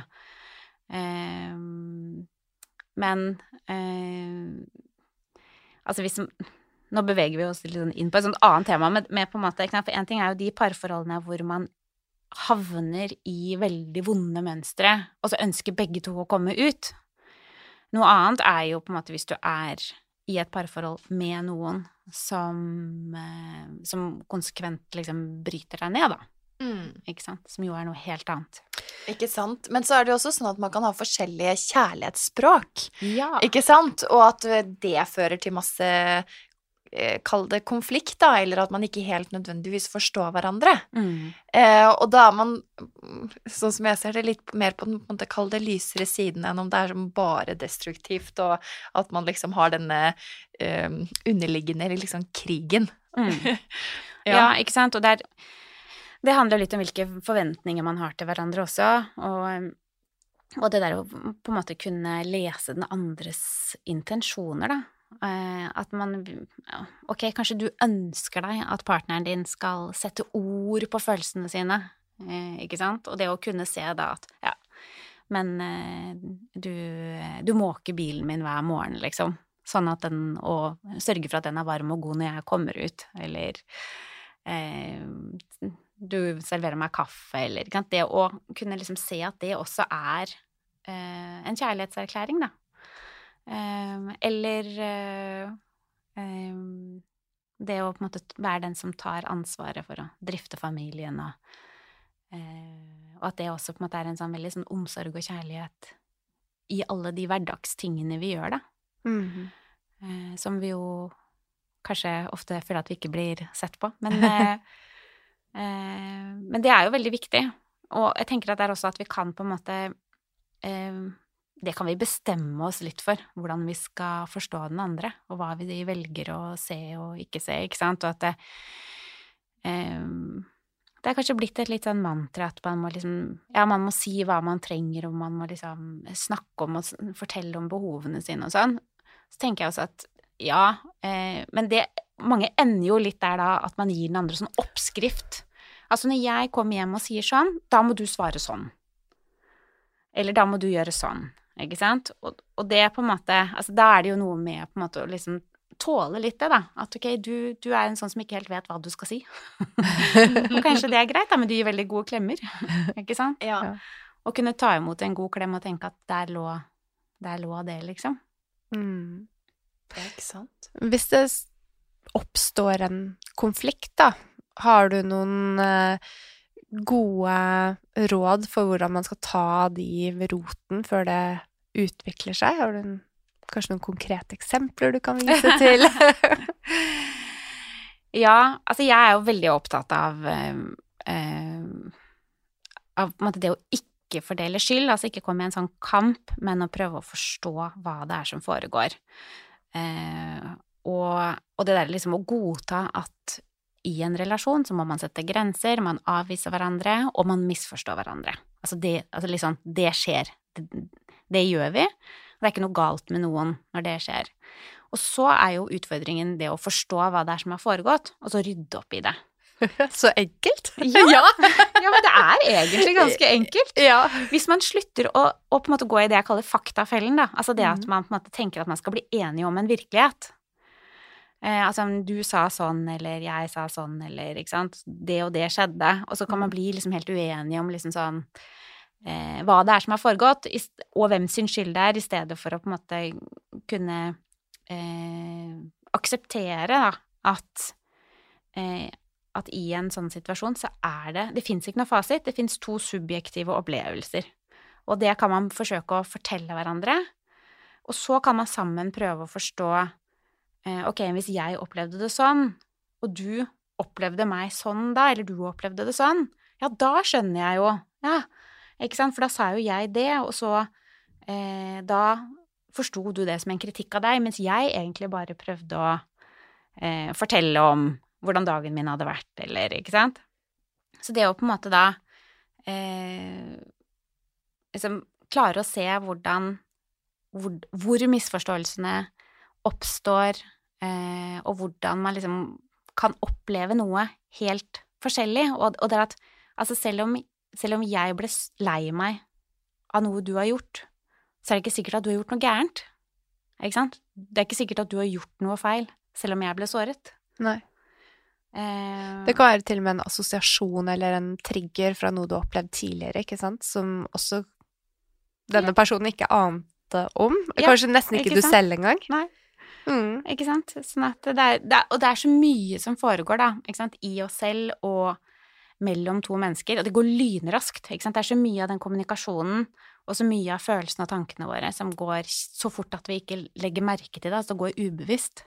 Um, men um, altså hvis nå beveger vi oss litt inn på et sånt annet tema, med, med på en måte, ikke sant? For en ting er jo de parforholdene hvor man havner i veldig vonde mønstre, og så ønsker begge to å komme ut. Noe annet er jo på en måte hvis du er i et parforhold med noen som, eh, som konsekvent liksom bryter deg ned, da. Mm. Ikke sant? Som jo er noe helt annet. Ikke sant? Men så er det jo også sånn at man kan ha forskjellige kjærlighetsspråk. Ja. Ikke sant? Og at det fører til masse, kall det konflikt, da, eller at man ikke helt nødvendigvis forstår hverandre. Mm. Eh, og da er man, sånn som jeg ser det, litt mer på den, på en måte, kall det lysere siden enn om det er som bare destruktivt, og at man liksom har denne eh, underliggende liksom krigen. Mm. ja. ja, ikke sant? Og det, er, det handler litt om hvilke forventninger man har til hverandre også, og, og det der å på en måte kunne lese den andres intensjoner, da. At man, ok, kanskje du ønsker deg at partneren din skal sette ord på følelsene sine, ikke sant? Og det å kunne se da at, ja, men du, du måker bilen min hver morgen, liksom, sånn at den, og sørge for at den er varm og god når jeg kommer ut, eller eh, du serverer meg kaffe, eller, ikke sant? Det å kunne liksom se at det også er eh, en kjærlighetserklæring, da. Um, eller uh, um, det å på en måte være den som tar ansvaret for å drifte familien, og, uh, og at det også på en måte er en sånn veldig sånn omsorg og kjærlighet i alle de hverdagstingene vi gjør, da. Mm-hmm. Uh, som vi jo kanskje ofte føler at vi ikke blir sett på, men, uh, uh, men det er jo veldig viktig, og jeg tenker at det er også at vi kan på en måte uh, det kan vi bestemme oss litt for, hvordan vi skal forstå den andre, og hva vi velger å se og ikke se, ikke sant? Og at det, um, det er kanskje blitt et litt sånn mantra at man må liksom, ja, man må si hva man trenger, og man må liksom snakke om og fortelle om behovene sine og sånn. Så tenker jeg også at, ja, eh, men det, mange ender jo litt der da, at man gir den andre sånn oppskrift. Altså når jeg kommer hjem og sier sånn, da må du svare sånn. Eller da må du gjøre sånn. Ikke sant? Og, og det på en måte, altså da er det jo noe med på en måte å liksom tåle litt det, da. At ok, du, du er en sånn som ikke helt vet hva du skal si. Og kanskje det er greit, da, men du gir veldig gode klemmer. Ikke sant? Ja. Å kunne ta imot en god klem og tenke at det er lå, det er lå det, liksom. Mm. Det er ikke sant. Hvis det s- oppstår en konflikt, da, har du noen eh, gode råd for hvordan man skal ta de ved roten før det utvikler seg? Har du en, kanskje noen konkrete eksempler du kan vise til? Ja, altså jeg er jo veldig opptatt av eh, eh, av på en måte det å ikke fordele skyld, altså ikke komme i en sånn kamp, men å prøve å forstå hva det er som foregår. Eh, og, og det der liksom å godta at i en relasjon så må man sette grenser, man avviser hverandre, og man misforstår hverandre. Altså det, altså liksom, det skjer. Det, det gjør vi. Det er ikke noe galt med noen når det skjer. Og så er jo utfordringen det å forstå hva det er som har foregått, og så rydde opp i det. Så enkelt. Ja, ja, men det er egentlig ganske enkelt. Ja. Hvis man slutter å, å på en måte gå i det jeg kaller faktafellen, da, altså det at man på en måte tenker at man skal bli enige om en virkelighet. Eh, altså, du sa sånn, eller jeg sa sånn, eller ikke sant, det og det skjedde, og så kan man bli liksom helt uenige om liksom sånn eh, hva det er som har foregått, og hvem sin skyld det er, i stedet for å på en måte kunne eh, akseptere da, at eh, at i en sånn situasjon så er det, det finnes ikke noe fasit, det finnes to subjektive opplevelser, og det kan man forsøke å fortelle hverandre, og så kan man sammen prøve å forstå ok, hvis jeg opplevde det sånn, og du opplevde meg sånn da, eller du opplevde det sånn, ja, da skjønner jeg jo, ja, ikke sant, for da sa jo jeg det, og så eh, da forstod du det som en kritikk av deg, mens jeg egentlig bare prøvde å eh, fortelle om hvordan dagen min hadde vært, eller, ikke sant? Så det å på en måte da eh, liksom klare å se hvordan, hvor, hvor misforståelsene oppstår, eh, og hvordan man liksom kan oppleve noe helt forskjellig, og, og det er at, altså selv om, selv om jeg ble lei meg av noe du har gjort, så er det ikke sikkert at du har gjort noe gærent, ikke sant? Det er ikke sikkert at du har gjort noe feil, selv om jeg ble såret. Nei. Eh, Det kan være til og med en assosiasjon eller en trigger fra noe du har opplevd tidligere, ikke sant? Som også denne personen ikke ante om. Ja, Kanskje nesten ikke, ikke du sant? selv engang. Nei. Mm. Ikke sant? Sånn at det er, det er, og det er så mye som foregår da, ikke sant? I oss selv og mellom to mennesker, og det går lynraskt, ikke sant? Det er så mye av den kommunikasjonen, og så mye av følelsene og tankene våre som går så fort at vi ikke legger merke til det, altså det går ubevisst.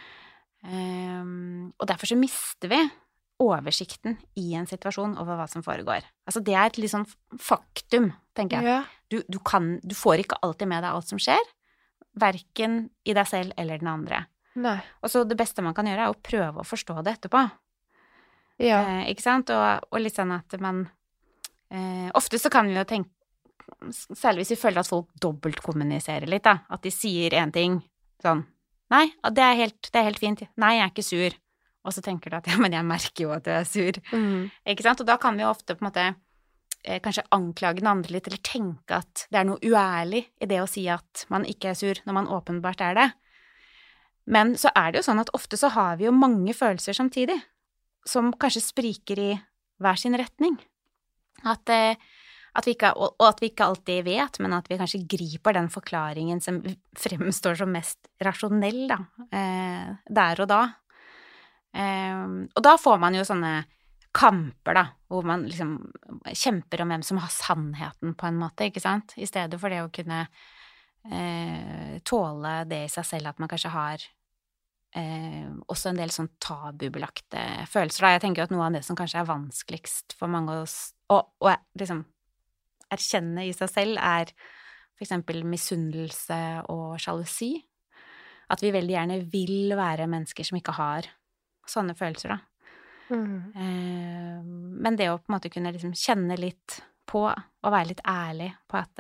Um, og derfor så mister vi oversikten i en situasjon over hva som foregår. Altså det er et litt sånn faktum, tenker jeg. Ja. Du, du, kan, du får ikke alltid med deg alt som skjer, hverken i deg selv eller den andre. Nei. Og så det beste man kan gjøre er å prøve å forstå det etterpå. Ja. Eh, ikke sant? Og, og litt sånn at man eh, ofte så kan vi jo tenke, særlig hvis vi føler at folk dobbeltkommuniserer litt, da, at de sier en ting sånn, nei, det er helt, det er helt fint, nei, jeg er ikke sur. Og så tenker du at ja, men jeg merker jo at du er sur. Mm. Ikke sant? Og da kan vi jo ofte på en måte eh, kanskje anklage den andre litt, eller tenke at det er noe uærlig i det å si at man ikke er sur når man åpenbart er det. Men så er det jo sånn at ofte så har vi jo mange følelser samtidig, som kanskje spriker i hver sin retning. At, eh, at vi ikke, og, og at vi ikke alltid vet, men at vi kanskje griper den forklaringen som fremstår som mest rasjonell da, eh, der og da. Eh, og da får man jo sånne kamper da, hvor man liksom kjemper om hvem som har sannheten på en måte, ikke sant? I stedet for det å kunne eh, tåle det i seg selv at man kanskje har eh, også en del sånn tabubelagte følelser. Da. Jeg tenker at noe av det som kanskje er vanskeligst for mange av oss å, å liksom erkjenne i seg selv er for eksempel misunnelse og sjalusi. At vi veldig gjerne vil være mennesker som ikke har sånne følelser da. Mm. Eh, men det å på en måte kunne liksom kjenne litt på og være litt ærlig på at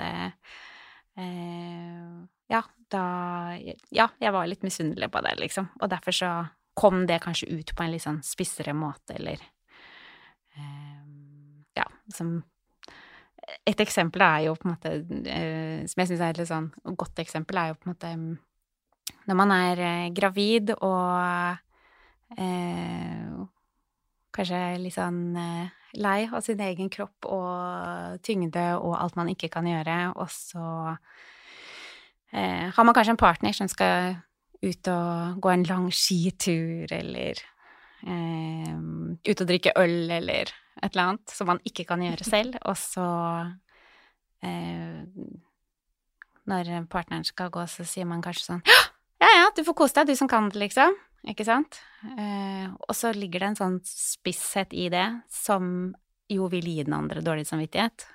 eh, ja, da ja, jeg var litt misunnelig på det liksom, og derfor så kom det kanskje ut på en litt sånn spissere måte, eller eh, ja, som et eksempel er jo på en måte eh, som jeg synes er et litt sånn godt eksempel er jo på en måte når man er eh, gravid og eh, kanskje litt sånn eh, lei av sin egen kropp og tyngde og alt man ikke kan gjøre, og så eh, har man kanskje en partner som skal ut og gå en lang skitur, eller eh, ut og drikke øl, eller et eller annet som man ikke kan gjøre selv, og så eh, når partneren skal gå, så sier man kanskje sånn ja, ja, du får kose deg, du som kan det, liksom. Ikke sant? Eh, og så ligger det en sånn spisshet i det, som jo vil gi den andre dårlig samvittighet.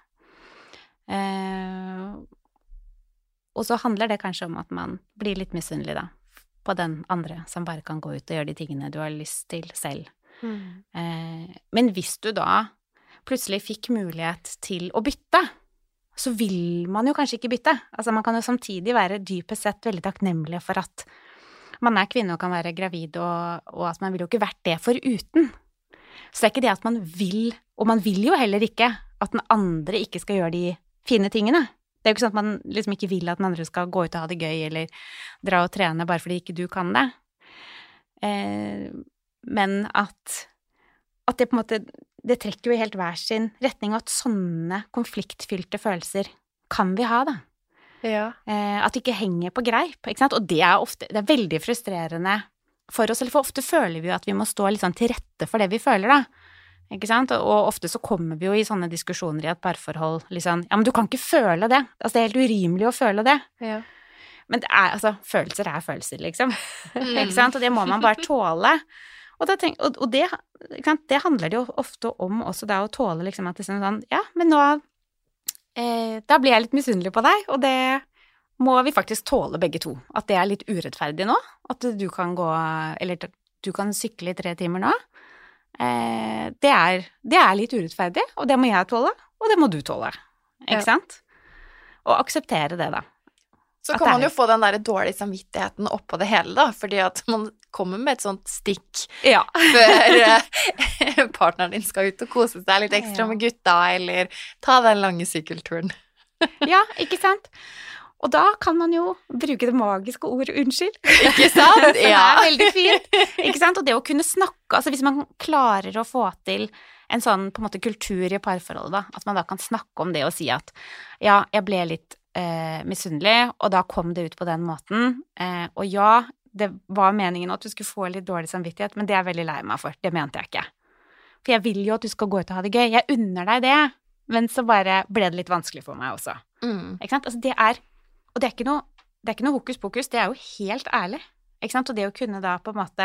Eh, og så handler det kanskje om at man blir litt misunnelig, da, på den andre som bare kan gå ut og gjøre de tingene du har lyst til selv. Mm. Eh, men hvis du da plutselig fikk mulighet til å bytte, så vil man jo kanskje ikke bytte. Altså man kan jo samtidig være dypest sett veldig takknemlig for at man er kvinne og kan være gravid, og, og at man vil jo ikke vært det foruten. Så det er ikke det at man vil, og man vil jo heller ikke at den andre ikke skal gjøre de fine tingene. Det er jo ikke sånn at man liksom ikke vil at den andre skal gå ut og ha det gøy, eller dra og trene bare fordi ikke du kan det. Eh, men at, at det på en måte, det trekker jo i helt hver sin retning, og at sånne konfliktfylte følelser kan vi ha, da. Ja. Eh, at det ikke henger på greip, ikke sant? Og det er ofte, det er veldig frustrerende for oss, eller for ofte føler vi jo at vi må stå litt sånn til rette for det vi føler, da. Ikke sant? Og ofte så kommer vi jo i sånne diskusjoner i et parforhold, liksom, ja, men du kan ikke føle det. Altså, det er helt urimelig å føle det. Ja. Men det er, altså, følelser er følelser, liksom. Ikke sant? Og det må man bare tåle. Og, da tenk, og, og det, ikke sant? Det handler det jo ofte om også, da, å tåle liksom at det er sånn, ja, men nå, eh, da blir jeg litt misunnelig på deg, og det må vi faktisk tåle begge to. At det er litt urettferdig nå, at du kan gå, eller du kan sykle i tre timer nå. Eh, det, er, det er litt urettferdig, og det må jeg tåle, og det må du tåle, ikke ja. Sant? Og akseptere det, da. Så kan man jo få den der dårlige samvittigheten oppå det hele, da, fordi at man kommer med et sånt stikk ja. før eh, partneren din skal ut og kose seg litt ekstra ja. Med gutta, eller ta den lange sykkelturen. Ja, ikke sant? Og da kan man jo bruke det magiske ord unnskyld. Ikke sant? Som ja. Er veldig fint. Ikke sant? Og det å kunne snakke, altså hvis man klarer å få til en sånn på en måte kultur i parforholdet, da, at man da kan snakke om det og si at ja, jeg ble litt eh, misunnelig, og da kom det ut på den måten, eh, og ja, det var meningen at du skulle få litt dårlig samvittighet, men det er jeg veldig lei meg for, det mente jeg ikke. For jeg vil jo at du skal gå ut og ha det gøy, jeg unner deg det, men så bare ble det litt vanskelig for meg også. Mm. Ikke sant? Altså det er, og det er ikke noe, det er ikke noe hokus pokus, det er jo helt ærlig, ikke sant? Og det å kunne da på en måte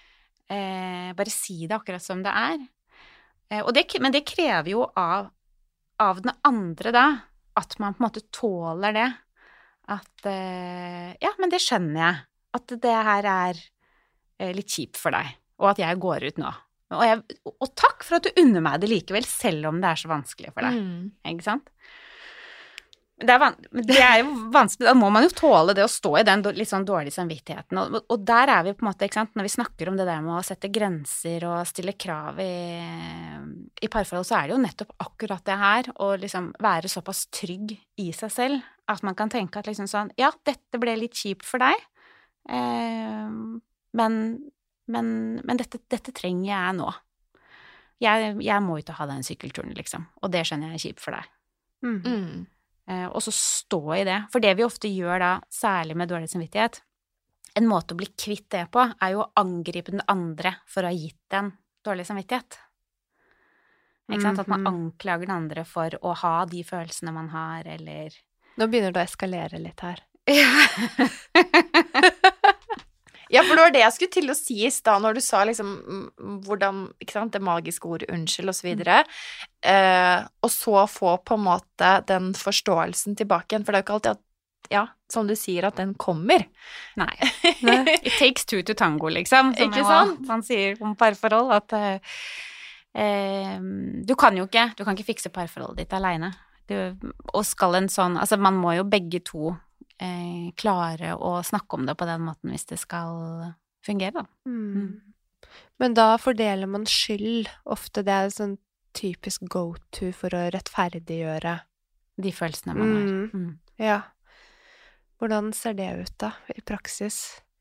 eh, bare si det akkurat som det er, eh, og det, men det krever jo av, av den andre da, at man på en måte tåler det, at eh, ja, men det skjønner jeg, at det her er eh, litt kjipt for deg, og at jeg går ut nå. Og, jeg, og takk for at du unner meg det likevel, selv om det er så vanskelig for deg, mm. ikke sant? Det er, van- det er jo vanskelig, da må man jo tåle det å stå i den litt sånn dårlige samvittigheten, og, og der er vi på en måte, ikke sant, når vi snakker om det der med å sette grenser og stille krav i, i parforhold, så er det jo nettopp akkurat det her, å liksom være såpass trygg i seg selv, at man kan tenke at liksom sånn, ja, dette ble litt kjipt for deg, eh, men, men, men dette, dette trenger jeg nå. Jeg, jeg må ut og ha den sykkelturen, liksom, og det skjønner jeg er kjipt for deg. Mm. Mm. Eh, og så stå i det. For det vi ofte gjør da, særlig med dårlig samvittighet, en måte å bli kvitt det på, er jo å angripe den andre for å ha gitt den dårlig samvittighet. Ikke sant? At man anklager den andre for å ha de følelsene man har, eller... Nå begynner det å eskalere litt her. Ja, for det var det jeg skulle til å si i stad, når du sa liksom hvordan, ikke sant, det magiske ordet unnskyld og så videre, eh, og så få på en måte den forståelsen tilbake igjen, for det er jo ikke alltid at, ja, som du sier, at den kommer. Nei. It takes two to tango, liksom, som ikke jo, sant? man sier om parforhold, at eh, eh, du kan jo ikke, du kan ikke fikse parforholdet ditt alene. Du, og skal en sånn, altså man må jo begge to Eh, klare å snakke om det på den måten hvis det skal fungere, da. Mm. Mm. Men da fordeler man skyld. Ofte det er sånn typisk go-to for å rettferdiggjøre de følelsene man har. Mm. Mm. Ja. Hvordan ser det ut da, i praksis?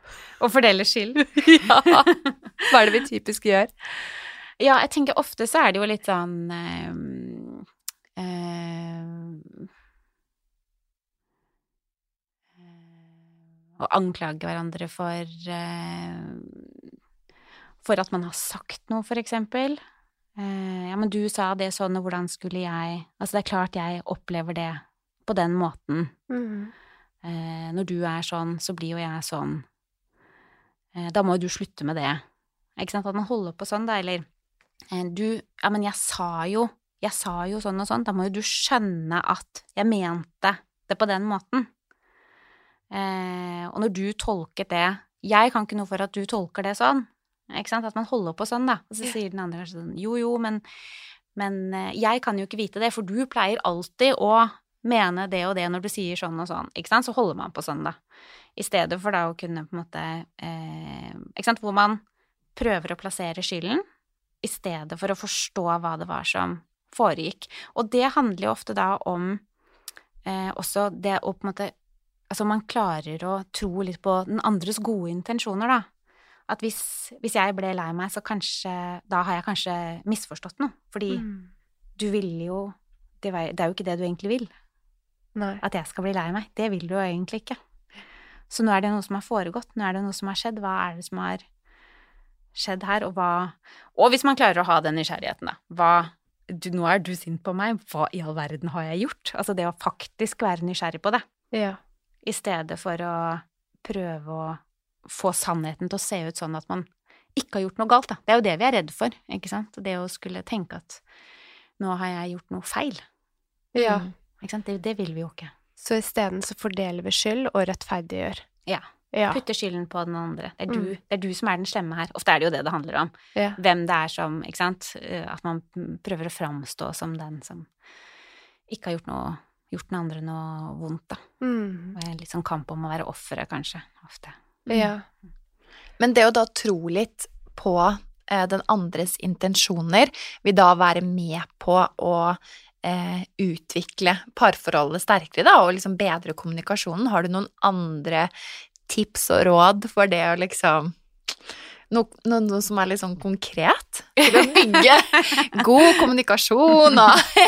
Og fordele skyld. Ja. Hva er det vi typisk gjør? Ja, jeg tenker ofte så er det jo litt sånn eh, eh, å anklage hverandre for eh, for at man har sagt noe, for eksempel. Eh, ja, men du sa det sånn, og hvordan skulle jeg... Altså, det er klart jeg opplever det på den måten. Mm. Eh, når du er sånn, så blir jo jeg sånn. Eh, da må jo du slutte med det. Ikke sant? At man holder på sånn, da, eller eh, du... Ja, men jeg sa jo... Jeg sa jo sånn og sånn. Da må jo du skjønne at jeg mente det på den måten. Eh, og når du tolket det, jeg kan ikke noe for at du tolker det sånn, ikke sant, at man holder på sånn da, og så sier den andre kanskje sånn, jo jo, men, men eh, jeg kan jo ikke vite det, for du pleier alltid å mene det og det når du sier sånn og sånn, ikke sant, så holder man på sånn da, i stedet for da å kunne på en måte, eh, ikke sant, hvor man prøver å plassere skylden, i stedet for å forstå hva det var som foregikk, og det handler jo ofte da om eh, også det å på en måte altså man klarer å tro litt på den andres gode intensjoner, da. At hvis, hvis jeg ble lei meg, så kanskje, da har jeg kanskje misforstått noe. Fordi mm. du vil jo, det er jo ikke det du egentlig vil. Nei. At jeg skal bli lei meg, det vil du jo egentlig ikke. Så nå er det noe som har foregått, nå er det noe som har skjedd, hva er det som har skjedd her, og hva, og hvis man klarer å ha den nysgjerrigheten, da, hva, du, nå er du sint på meg, hva i all verden har jeg gjort? Altså det å faktisk være nysgjerrig på det. Ja. I stedet for å prøve å få sannheten til å se ut sånn at man ikke har gjort noe galt, da. Det er jo det vi er redd for, ikke sant? Det å skulle tenke at nå har jeg gjort noe feil. Ja. Mm. Ikke sant? Det, det vil vi jo ikke. Så i stedet så fordeler vi skyld og rettferdiggjør. Ja. Ja. Putter skylden på den andre. Det er, du, Mm. det er du som er den slemme her. Ofte er det jo det det handler om. Ja. Hvem det er som, ikke sant? At man prøver å framstå som den som ikke har gjort noe gjort den andre noe vondt, da. Mm. Og en litt sånn kamp om å være offeret, kanskje, ofte. Ja. Men det å da tro litt på eh, den andres intensjoner vil da være med på å eh, utvikle parforholdet sterkere, da, og liksom bedre kommunikasjonen. Har du noen andre tips og råd for det å liksom Noe, noe, noe som er litt sånn konkret til å bygge god kommunikasjon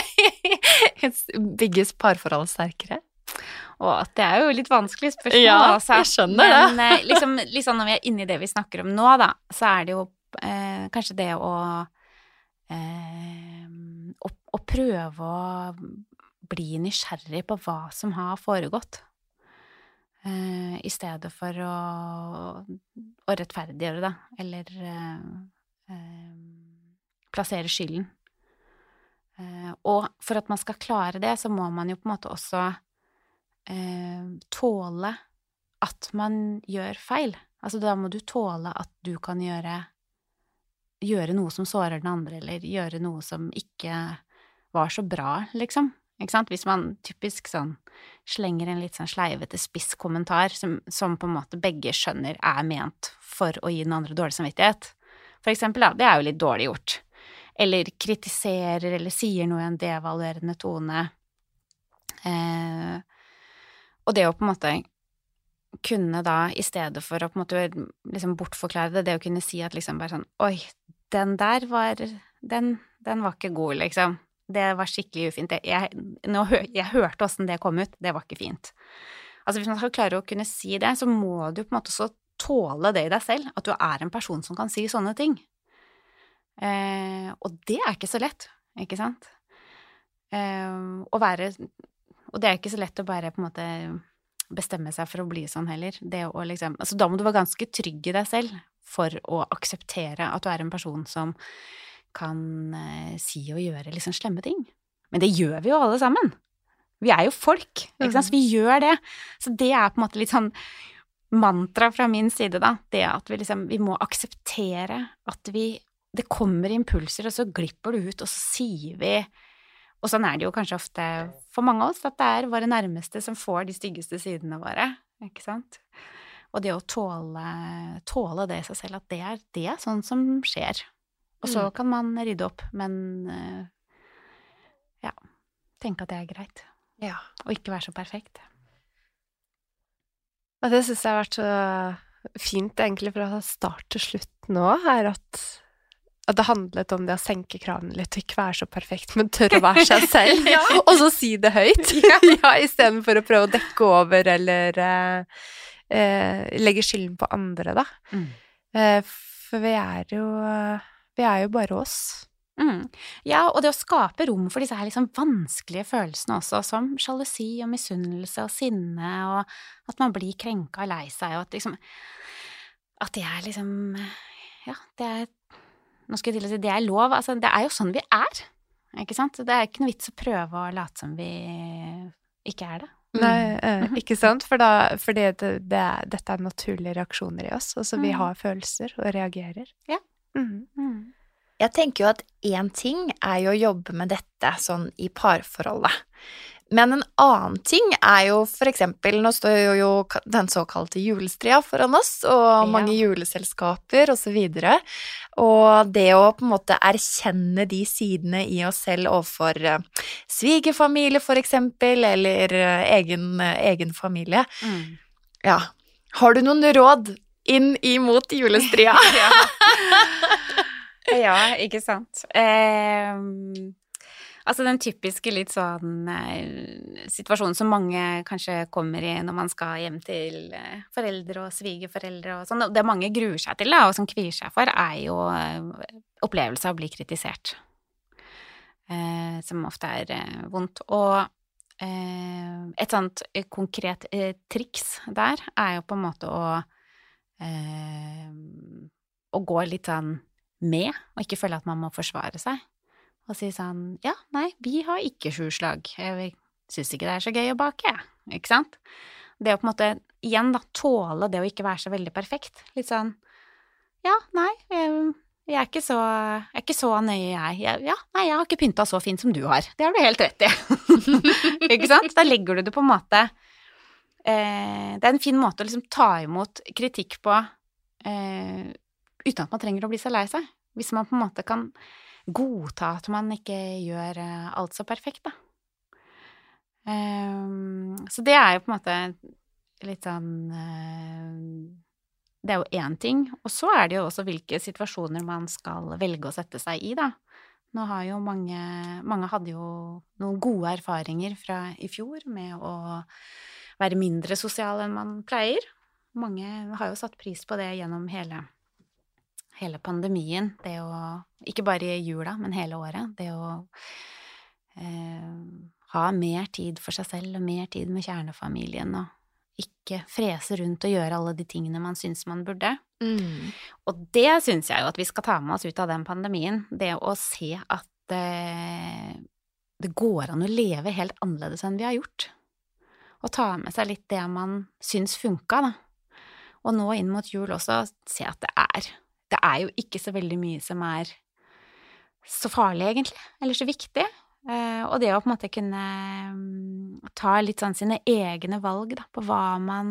og bygges parforhold sterkere? Og det er jo litt vanskelig spørsmål, Ja, altså. jeg skjønner det. Men eh, liksom, liksom når vi er inne i det vi snakker om nå, da, så er det jo eh, kanskje det å, eh, å å prøve å bli nysgjerrig på hva som har foregått. Uh, I stedet for å, å rettferdiggjøre det, eller uh, uh, plassere skylden. Uh, og for at man skal klare det, så må man jo på en måte også uh, tåle at man gjør feil. Altså da må du tåle at du kan gjøre, gjøre noe som sårer den andre, eller gjøre noe som ikke var så bra, liksom. Ikke sant? Hvis man typisk sånn slenger en litt sånn sleivete spisskommentar som, som på en måte begge skjønner er ment for å gi den andre dårlig samvittighet. For eksempel, da, det er jo litt dårlig gjort. Eller kritiserer eller sier noe i en devaluerende tone. Eh, og det å på en måte kunne da, i stedet for å på en måte liksom bortforklare det, det å kunne si at liksom bare sånn, oi, den der var, den, den var ikke god, liksom. Det var skikkelig ufint. Jeg, nå, jeg hørte hvordan det kom ut. Det var ikke fint. Altså, hvis man skal klare å kunne si det, så må du på en måte så tåle det i deg selv, at du er en person som kan si sånne ting. Eh, og det er ikke så lett, ikke sant? Eh, å være, og det er ikke så lett å bare på en måte bestemme seg for å bli sånn heller. Det å liksom, altså, da må du være ganske trygg i deg selv for å akseptere at du er en person som kan eh, si og gjøre liksom slemme ting. Men det gjør vi jo alle sammen. Vi er jo folk, ikke sant? Så vi gjør det. Så det er på en måte litt sånn mantra fra min side, da. Det at vi liksom, vi må akseptere at vi, det kommer impulser, og så glipper det ut, og så sier vi, og sånn er det jo kanskje ofte for mange av oss, at det er våre nærmeste som får de styggeste sidene våre, ikke sant? Og det å tåle, tåle det i seg selv, at det er, det er sånn som skjer. Og så kan man rydde opp, men ja, tenke at det er greit. Ja. Og ikke være så perfekt. Og det synes jeg har vært så fint egentlig fra start til slutt nå, er at, at det handlet om det å senke kravene litt, og ikke være så perfekt, men tørre å være seg selv, Ja. og så si det høyt, Ja. ja, i stedet for å prøve å dekke over, eller eh, eh, legge skylden på andre, da. Mm. Eh, for vi er jo, vi er jo bare oss. Mm. Ja, og det å skape rom for disse her liksom vanskelige følelsene også, som sjalusi og misunnelse og sinne, og at man blir krenka og lei seg, og at liksom, at det er liksom, ja, det er, nå skal jeg til å si, det er lov, altså det er jo sånn vi er, ikke sant? Det er ikke noe vits å prøve å late som vi ikke er det. Nei, eh, ikke sant? For da, fordi det, det er, dette er naturlige reaksjoner i oss, altså vi Mm. har følelser og reagerer. Ja. Mhm. Mm. Jeg tenker jo at én ting er jo å jobbe med dette sånn i parforholdet. Men en annen ting er jo for eksempel, nå står jo den såkalte julestria foran oss, og Ja. mange juleselskaper og så videre. Og det å på en måte erkjenne de sidene i oss selv overfor eh, svigerfamilie for eksempel, eller eh, egen, eh, egen familie. Mm. Ja. Har du noen råd inn imot julestria? Ja. Ja, ikke sant. Eh, altså den typiske litt sånn eh, situasjonen som mange kanskje kommer i når man skal hjem til eh, foreldre og svigerforeldre og sånn, og det mange gruer seg til da, og som kvier seg for, er jo eh, opplevelse av å bli kritisert. Eh, som ofte er eh, vondt. Og eh, et sånt eh, konkret eh, triks der er jo på en måte å eh, å gå litt sånn med, og ikke føle at man må forsvare seg, og si sånn, ja, nei, vi har ikke sju slag, jeg synes ikke det er så gøy å bake, ikke sant? Det å på en måte, igjen da, tåle det å ikke være så veldig perfekt, litt sånn, ja, nei, jeg, jeg er ikke så, jeg er ikke så nøye jeg, jeg, ja, nei, jeg har ikke pyntet så fint som du har, det har du helt rett i, ikke sant? Da legger du det på en måte, eh, det er en fin måte å liksom ta imot kritikk på, eh, uten at man trenger å bli så lei seg, hvis man på en måte kan godta at man ikke gjør alt så perfekt, da. Um, så det er jo på en måte litt sånn uh, det er jo én ting, og så er det jo også hvilke situasjoner man skal velge å sette seg i, da. Nå har jo mange, mange hadde jo noen gode erfaringer fra i fjor med å være mindre sosial enn man pleier. Mange har jo satt pris på det gjennom hele hele pandemien, det å, ikke bare i jula, men hele året, det å eh, ha mer tid for seg selv og mer tid med kjernefamilien, og ikke frese rundt og gjøre alle de tingene man synes man burde. Mm. Og det synes jeg jo at vi skal ta med oss ut av den pandemien, det å se at eh, det går an å leve helt annerledes enn vi har gjort, og ta med seg litt det man synes funka, da. Og nå inn mot jul også, se at det er Det er jo ikke så veldig mye som er så farlig, egentlig, eller så viktig. Eh, og det å på en måte kunne um, ta litt sånn sine egne valg da, på hva man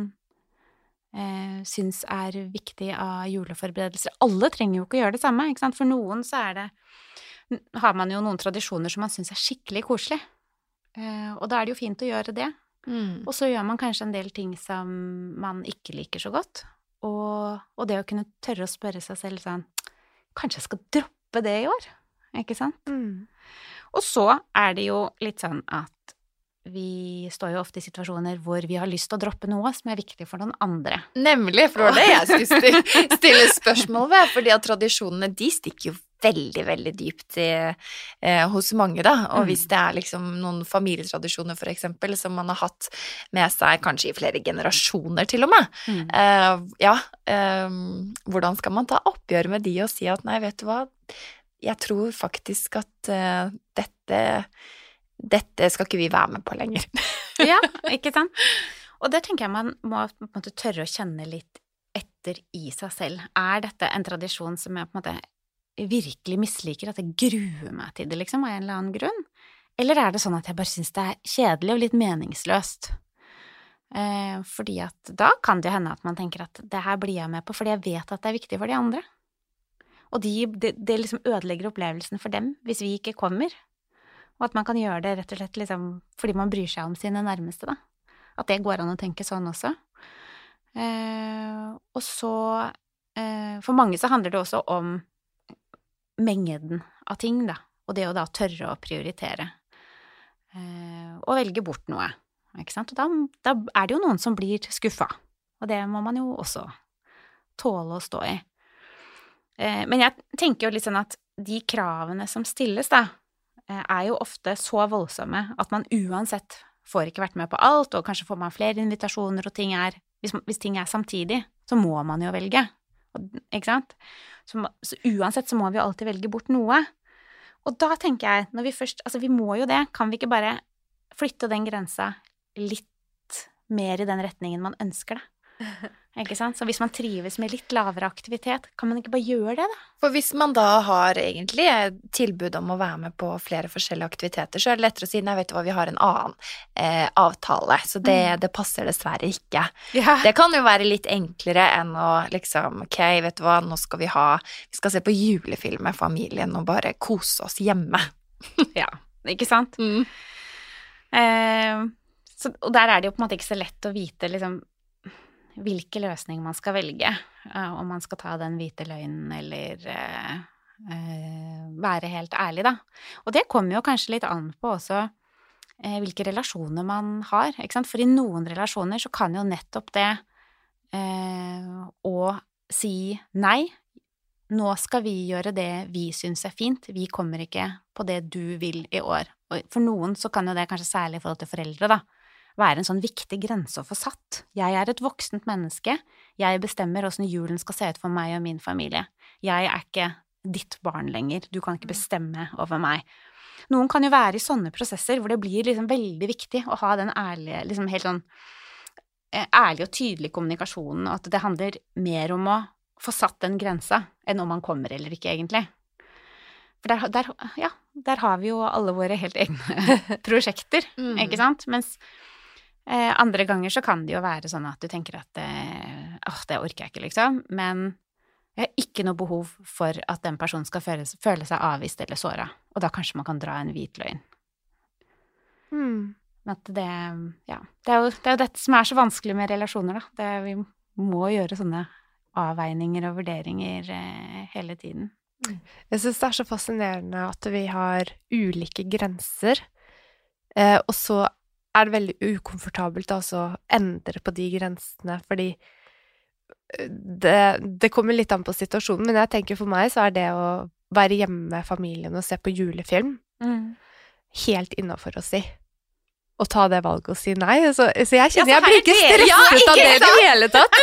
eh, syns er viktig av juleforberedelser. Alle trenger jo ikke å gjøre det samme, ikke sant? For noen så er det, har man jo noen tradisjoner som man syns er skikkelig koselig. Eh, og da er det jo fint å gjøre det. Mm. Og så gjør man kanskje en del ting som man ikke liker så godt. Og, og det å kunne tørre å spørre seg selv sånn, kanskje jeg skal droppe det i år, ikke sant? Mm. Og så er det jo litt sånn at vi står jo ofte i situasjoner hvor vi har lyst til å droppe noe som er viktig for noen andre. Nemlig, for det var det jeg skulle stille, stille spørsmål ved, fordi at tradisjonene, de stikker jo veldig, veldig dypt i, eh, hos mange, da. Og Mm. hvis det er liksom noen familietradisjoner, for eksempel, som man har hatt med seg kanskje i flere generasjoner til og med, Mm. eh, ja, eh, hvordan skal man ta oppgjør med de og si at nei, vet du hva, jeg tror faktisk at eh, dette, dette skal ikke vi være med på lenger. Ja, ikke sant? Og der tenker jeg man må på en måte tørre å kjenne litt etter i seg selv. Er dette en tradisjon som jeg på en måte virkelig misliker, at jeg gruer meg til det, liksom, av en eller annen grunn? Eller er det sånn at jeg bare synes det er kjedelig og litt meningsløst? Eh, fordi at da kan det jo hende at man tenker at det her blir jeg med på, fordi jeg vet at det er viktig for de andre. Og de, det, det liksom ødelegger opplevelsen for dem hvis vi ikke kommer. Og at man kan gjøre det rett og slett liksom, fordi man bryr seg om sine nærmeste, da. At det går an å tenke sånn også. Eh, og så eh, for mange så handler det også om mengden av ting, da, og det å da tørre å prioritere, eh, og velge bort noe, ikke sant? Og da, da er det jo noen som blir skuffa, og det må man jo også tåle å stå i. Eh, men jeg tenker jo litt sånn at de kravene som stilles, da, er jo ofte så voldsomme at man uansett får ikke vært med på alt, og kanskje får man flere invitasjoner, og ting er, hvis, hvis ting er samtidig, så må man jo velge, ikke sant? Så, så uansett så må vi jo alltid velge bort noe. Og da tenker jeg, når vi først, altså vi må jo det, kan vi ikke bare flytte den grensa litt mer i den retningen man ønsker det? Ikke sant? Så hvis man trives med litt lavere aktivitet, kan man ikke bare gjøre det, da? For hvis man da har egentlig tilbud om å være med på flere forskjellige aktiviteter, så er det lettere å si, nei, vet du hva, vi har en annen eh, avtale, så det, mm. det passer dessverre ikke. Ja. Det kan jo være litt enklere enn å liksom, ok, vet du hva, nå skal vi ha, vi skal se på julefilm med familien og bare kose oss hjemme. Ja, ikke sant? Mm. Eh, så, og der er det jo på en måte ikke så lett å vite, liksom, hvilke løsninger man skal velge, uh, om man skal ta den hvite løgnen eller uh, uh, være helt ærlig, da. Og det kommer jo kanskje litt an på også uh, hvilke relasjoner man har, ikke sant? For i noen relasjoner så kan jo nettopp det uh, å si nei, nå skal vi gjøre det vi synes er fint, vi kommer ikke på det du vil i år. Og for noen så kan jo det kanskje særlig i forhold til foreldre, da, være en sånn viktig grense å få satt. Jeg er et voksent menneske, jeg bestemmer hvordan julen skal se ut for meg og min familie. Jeg er ikke ditt barn lenger, du kan ikke bestemme over meg. Noen kan jo være i sånne prosesser hvor det blir liksom veldig viktig å ha den ærlige, liksom helt sånn ærlig og tydelig kommunikasjonen, og at det handler mer om å få satt den grensa enn om man kommer eller ikke egentlig. For der, der, ja, der har vi jo alle våre helt egne prosjekter, mm. ikke sant? Mens Eh, andre ganger så kan det jo være sånn at du tenker at eh, åh, det orker jeg ikke, liksom. Men jeg har ikke noe behov for at den personen skal føle, føle seg avvist eller såra. Og da kanskje man kan dra en hvit løgn. Mm. Men at det, ja, det er, jo, det er jo dette som er så vanskelig med relasjoner, da. Det, vi må gjøre sånne avveininger og vurderinger eh, hele tiden. Mm. Jeg synes det er så fascinerende at vi har ulike grenser, eh, og så er det veldig ukomfortabelt altså å endre på de grensene, fordi det, det kommer litt an på situasjonen, men jeg tenker for meg så er det å være hjemme med familien og se på julefilm mm. helt innenfor å si. Å ta det valget og si nei. Så, så jeg kjenner ja, så jeg blir ikke stresset ja, ikke av det i det hele tatt.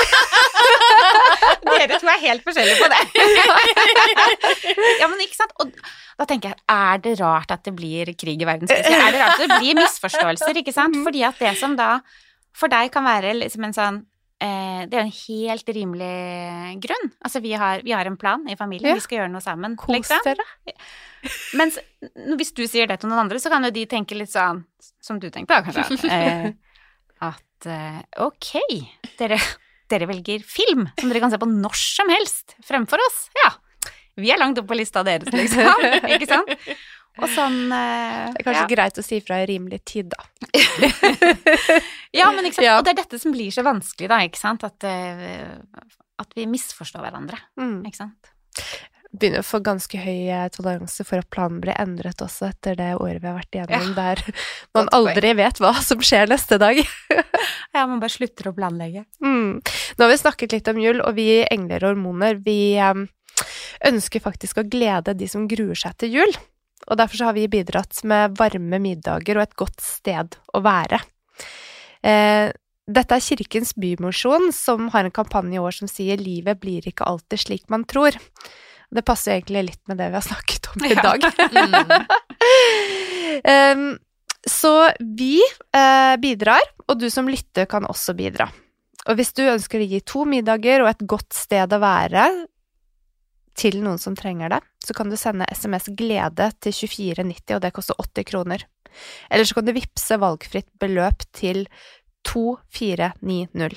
Dere to er helt forskjellige på det. Ja, men ikke sant? Og da tenker jeg, er det rart at det blir krig i verdenskrisen? Er det rart at det blir misforståelser, ikke sant? Fordi at det som da for deg kan være liksom en sånn, eh, det er en helt rimelig grunn. Altså, vi har, vi har en plan i familien, ja. Vi skal gjøre noe sammen. Kos liksom. Dere. Mens hvis du sier det til noen andre, så kan jo de tenke litt sånn, som du tenkte da, kanskje, eh, at eh, ok, dere, dere velger film som dere kan se på når som helst fremfor oss. Ja, vi er langt opp på lista deres, liksom, ikke sant? Og sånn eh, det er kanskje ja. greit å si fra i rimelig tid, da. Ja, men ikke sant? Ja. Og det er dette som blir så vanskelig, da, ikke sant? At, uh, at vi misforstår hverandre, mm. ikke sant? Begynner å få ganske høy toleranse for at planen blir endret også etter det året vi har vært igjennom, ja. Der man aldri vet hva som skjer neste dag. Ja, man bare slutter å planlegge. Mm. Nå har vi snakket litt om jul, og vi i Engler og Hormoner, vi um, ønsker faktisk å glede de som gruer seg til jul. Og derfor så har vi bidratt med varme middager og et godt sted å være. Eh, dette er Kirkens Bymisjon, som har en kampanje i år som sier «Livet blir ikke alltid slik man tror». Det passer egentlig litt med det vi har snakket om i dag. Ja. um, så vi uh, bidrar, og du som lytter kan også bidra. Og hvis du ønsker å gi to middager og et godt sted å være til noen som trenger det, så kan du sende sms glede til tjuefire nitti, og det koster åtti kroner. Eller så kan du vippse valgfritt beløp til to fire ni null.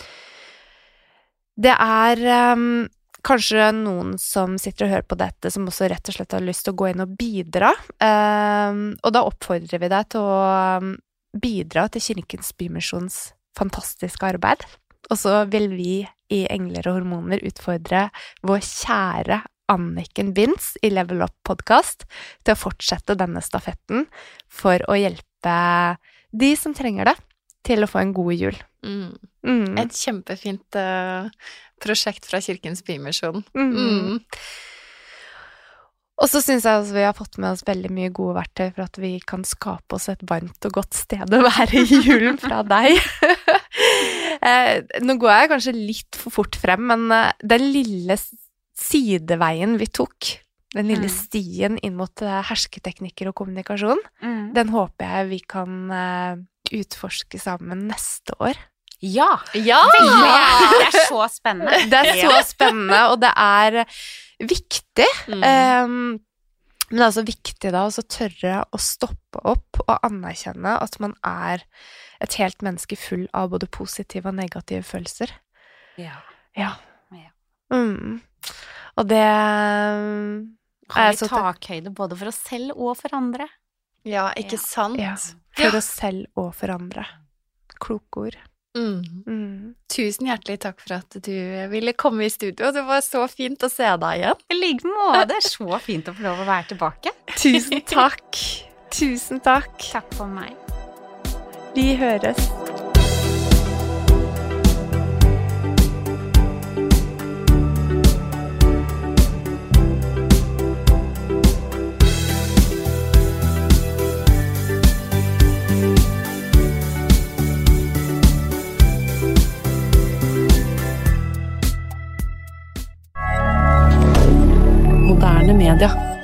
Det er um, kanskje noen som sitter og hører på dette, som også rett og slett har lyst til å gå inn og bidra. Um, og da oppfordrer vi deg til å um, bidra til Kirkens Bymisjons fantastiske arbeid. Og så vil vi i Engler og hormoner utfordre vår kjære Anniken Binds i Level Up podcast til å fortsette denne stafetten for å hjelpe de som trenger det til å få en god jul. Mm. Mm. Et kjempefint uh, prosjekt fra Kirkens Bymisjon. Mm. Mm. Og så synes jeg også vi har fått med oss veldig mye gode verktøy for at vi kan skape oss et varmt og godt sted å være i julen fra deg. eh, nå går jeg kanskje litt for fort frem, men uh, den lille sideveien vi tok, den lille Mm. stien inn mot uh, hersketeknikker og kommunikasjon, Mm. den håper jeg vi kan uh, utforske sammen neste år. Ja! Ja! Veldig gjerne. Det er så spennende. Det er så spennende, og det er viktig. Mm. Um, men det er også viktig da å tørre å stoppe opp og anerkjenne at man er et helt menneske full av både positive og negative følelser. Ja. Ja. Ja. Mm. Og det Har er vi så takhøyde både for oss selv og for andre? Ja, ikke Ja. sant? Ja. For oss selv og for andre. Kloke ord. Mm. Mm. Tusen hjertelig takk for at du ville komme i studio. Det var så fint å se deg igjen. I like måte. Så fint å få lov å være tilbake. Tusen takk. Tusen takk. Takk for meg. Vi høres. Moderne media.